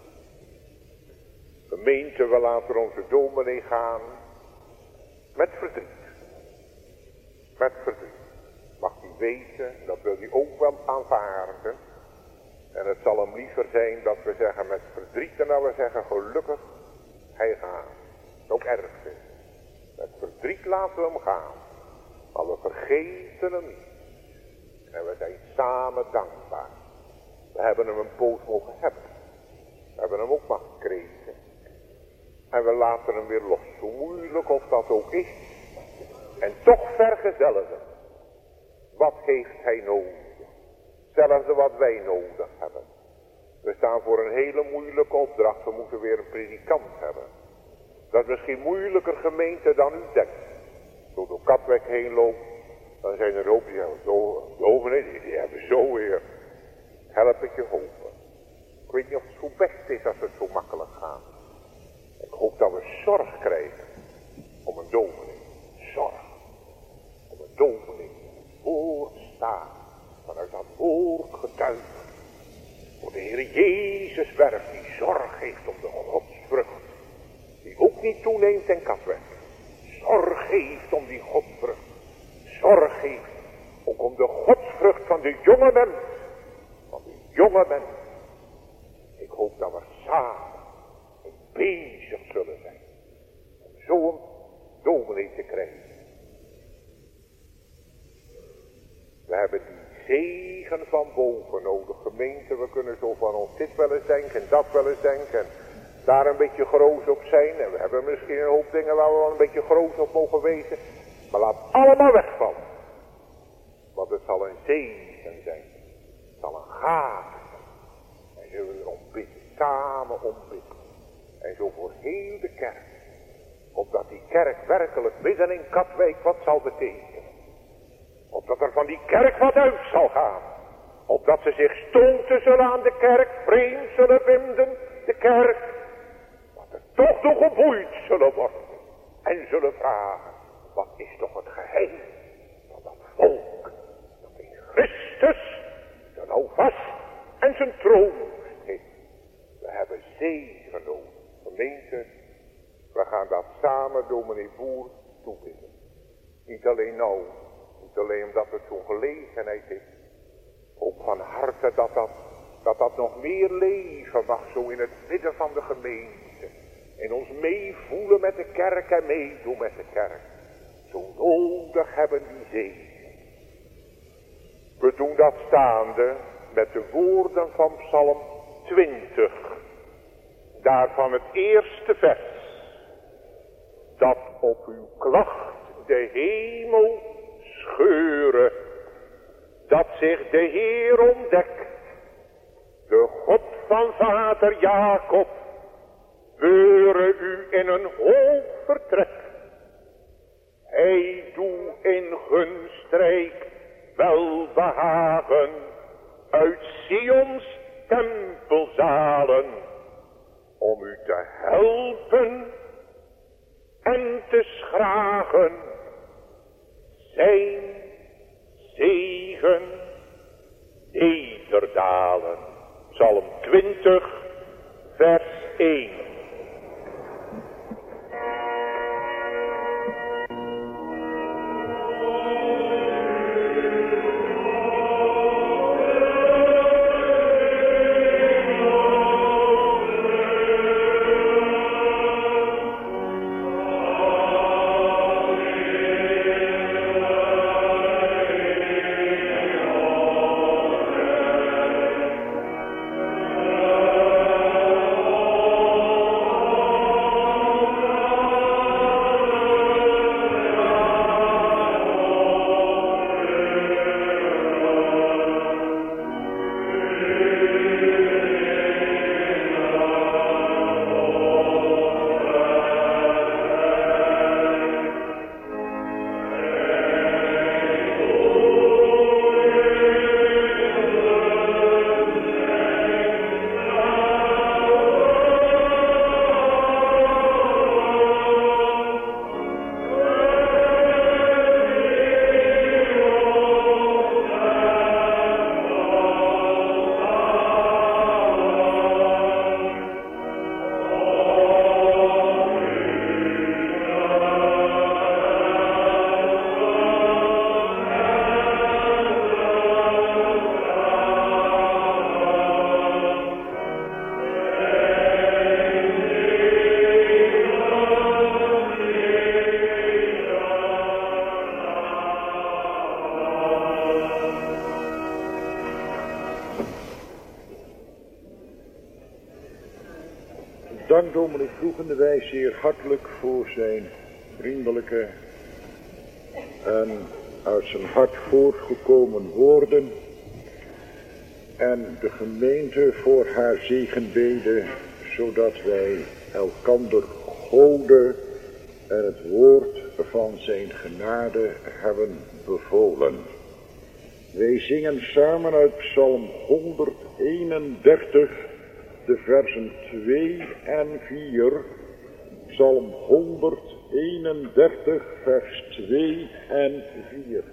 Gemeente, we laten onze dominee gaan met verdriet. Met verdriet. Mag hij weten, dat wil hij ook wel aanvaarden. En het zal hem liever zijn dat we zeggen met verdriet en dat we zeggen gelukkig hij gaat. Dat is ook erg. Met verdriet laten we hem gaan. Maar we vergeten hem niet. En we zijn samen dankbaar. We hebben hem een poos mogen hebben. We hebben hem ook maar gekregen. En we laten hem weer los. Hoe moeilijk of dat ook is. En toch vergezellen we. Wat heeft hij nodig? Hetzelfde wat wij nodig hebben. We staan voor een hele moeilijke opdracht. We moeten weer een predikant hebben. Dat is misschien moeilijker gemeente dan u denkt. Door de Katwijk heen loopt, dan zijn er ook die dominee, die, die hebben zo weer. Help ik je hopen. Ik weet niet of het zo best is als het zo makkelijk gaat. Ik hoop dat we zorg krijgen om een dominee. Zorg. Om een dominee. Woord staat. Vanuit dat woord getuigt. Voor de Heer Jezus werkt die zorg heeft om de godsvrucht. Die ook niet toeneemt in Katwijk. Zorg heeft om die godsvrucht. Zorg heeft ook om de godsvrucht van de jonge mens. Van de jonge mens. Ik hoop dat we samen bezig zullen zijn. Om zo'n dominee te krijgen. We hebben die zegen van boven nodig. Gemeente, we kunnen zo van ons dit wel eens denken en dat wel eens denken. En daar een beetje groot op zijn. En we hebben misschien een hoop dingen waar we wel een beetje groot op mogen wezen. Maar laat allemaal wegvallen. Want het zal een zegen zijn. Het zal een gave zijn. En zullen we erom bidden. Samen om bidden. En zo voor heel de kerk. Opdat die kerk werkelijk midden in Katwijk wat zal betekenen. Opdat er van die kerk wat uit zal gaan. Opdat ze zich stoten zullen aan de kerk. Vreemd zullen vinden. De kerk. Dat er toch nog geboeid zullen worden. En zullen vragen. Wat is toch het geheim van dat volk. Dat in Christus zijn houvast en zijn troon heeft. We hebben zegen nodig. Gemeente. We gaan dat samen dominee Boer toebidden. Niet alleen nou. Niet alleen omdat het zo'n gelegenheid is. Ook van harte dat dat, dat dat nog meer leven mag. Zo in het midden van de gemeente. En ons meevoelen met de kerk en meedoen met de kerk. Zo nodig hebben die zegen. We doen dat staande met de woorden van Psalm twintig. Daarvan het eerste vers. Dat op uw klacht de hemel scheuren. Dat zich de Heer ontdekt. De God van vader Jacob. Beure u in een hoog vertrek. Hij doe in gunstrijk welbehagen. Uit Sions tempelzalen. Om u te helpen en te schragen. Zijn zegen nederdalen. Psalm twintig vers één. Dank dominee Vroegende wij zeer hartelijk voor zijn vriendelijke en uit zijn hart voortgekomen woorden. En de gemeente voor haar zegenbeden, zodat wij elkander Gode en het woord van zijn genade hebben bevolen. Wij zingen samen uit Psalm honderdeenendertig, de versen twee en vier. Psalm honderdeenendertig, vers twee en vier.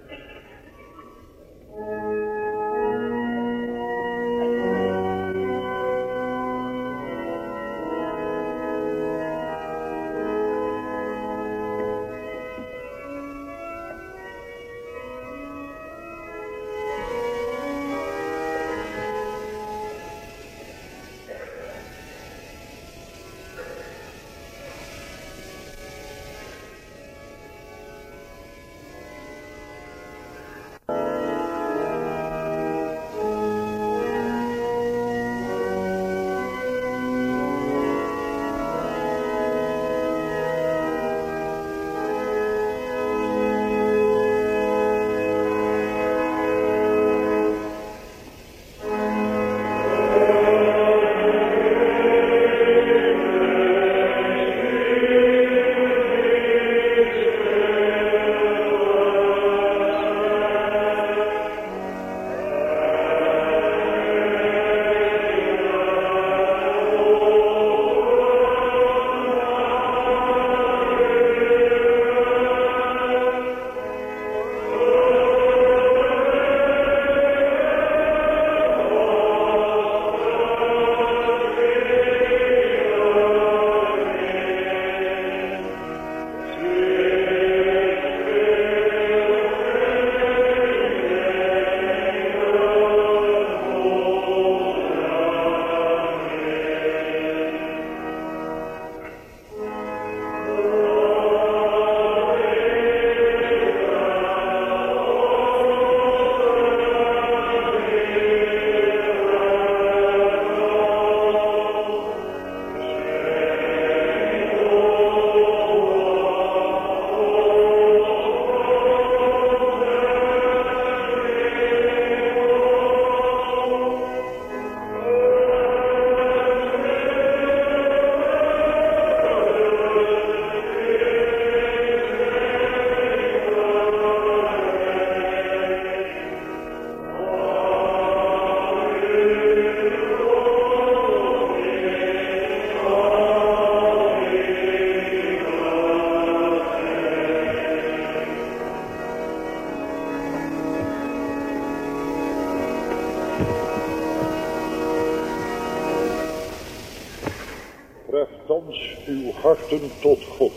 Treft thans uw harten tot God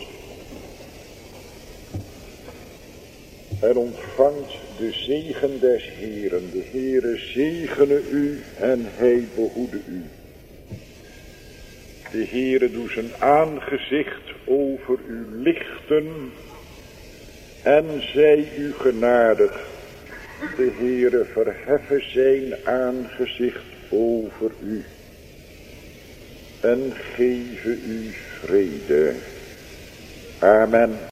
en ontvangt de zegen des Heeren. De Heere zegene u en hij behoede u. De Heere doe zijn aangezicht over u lichten en zij u genadig. De Heere verheffe zijn aangezicht over u en geven u vrede. Amen.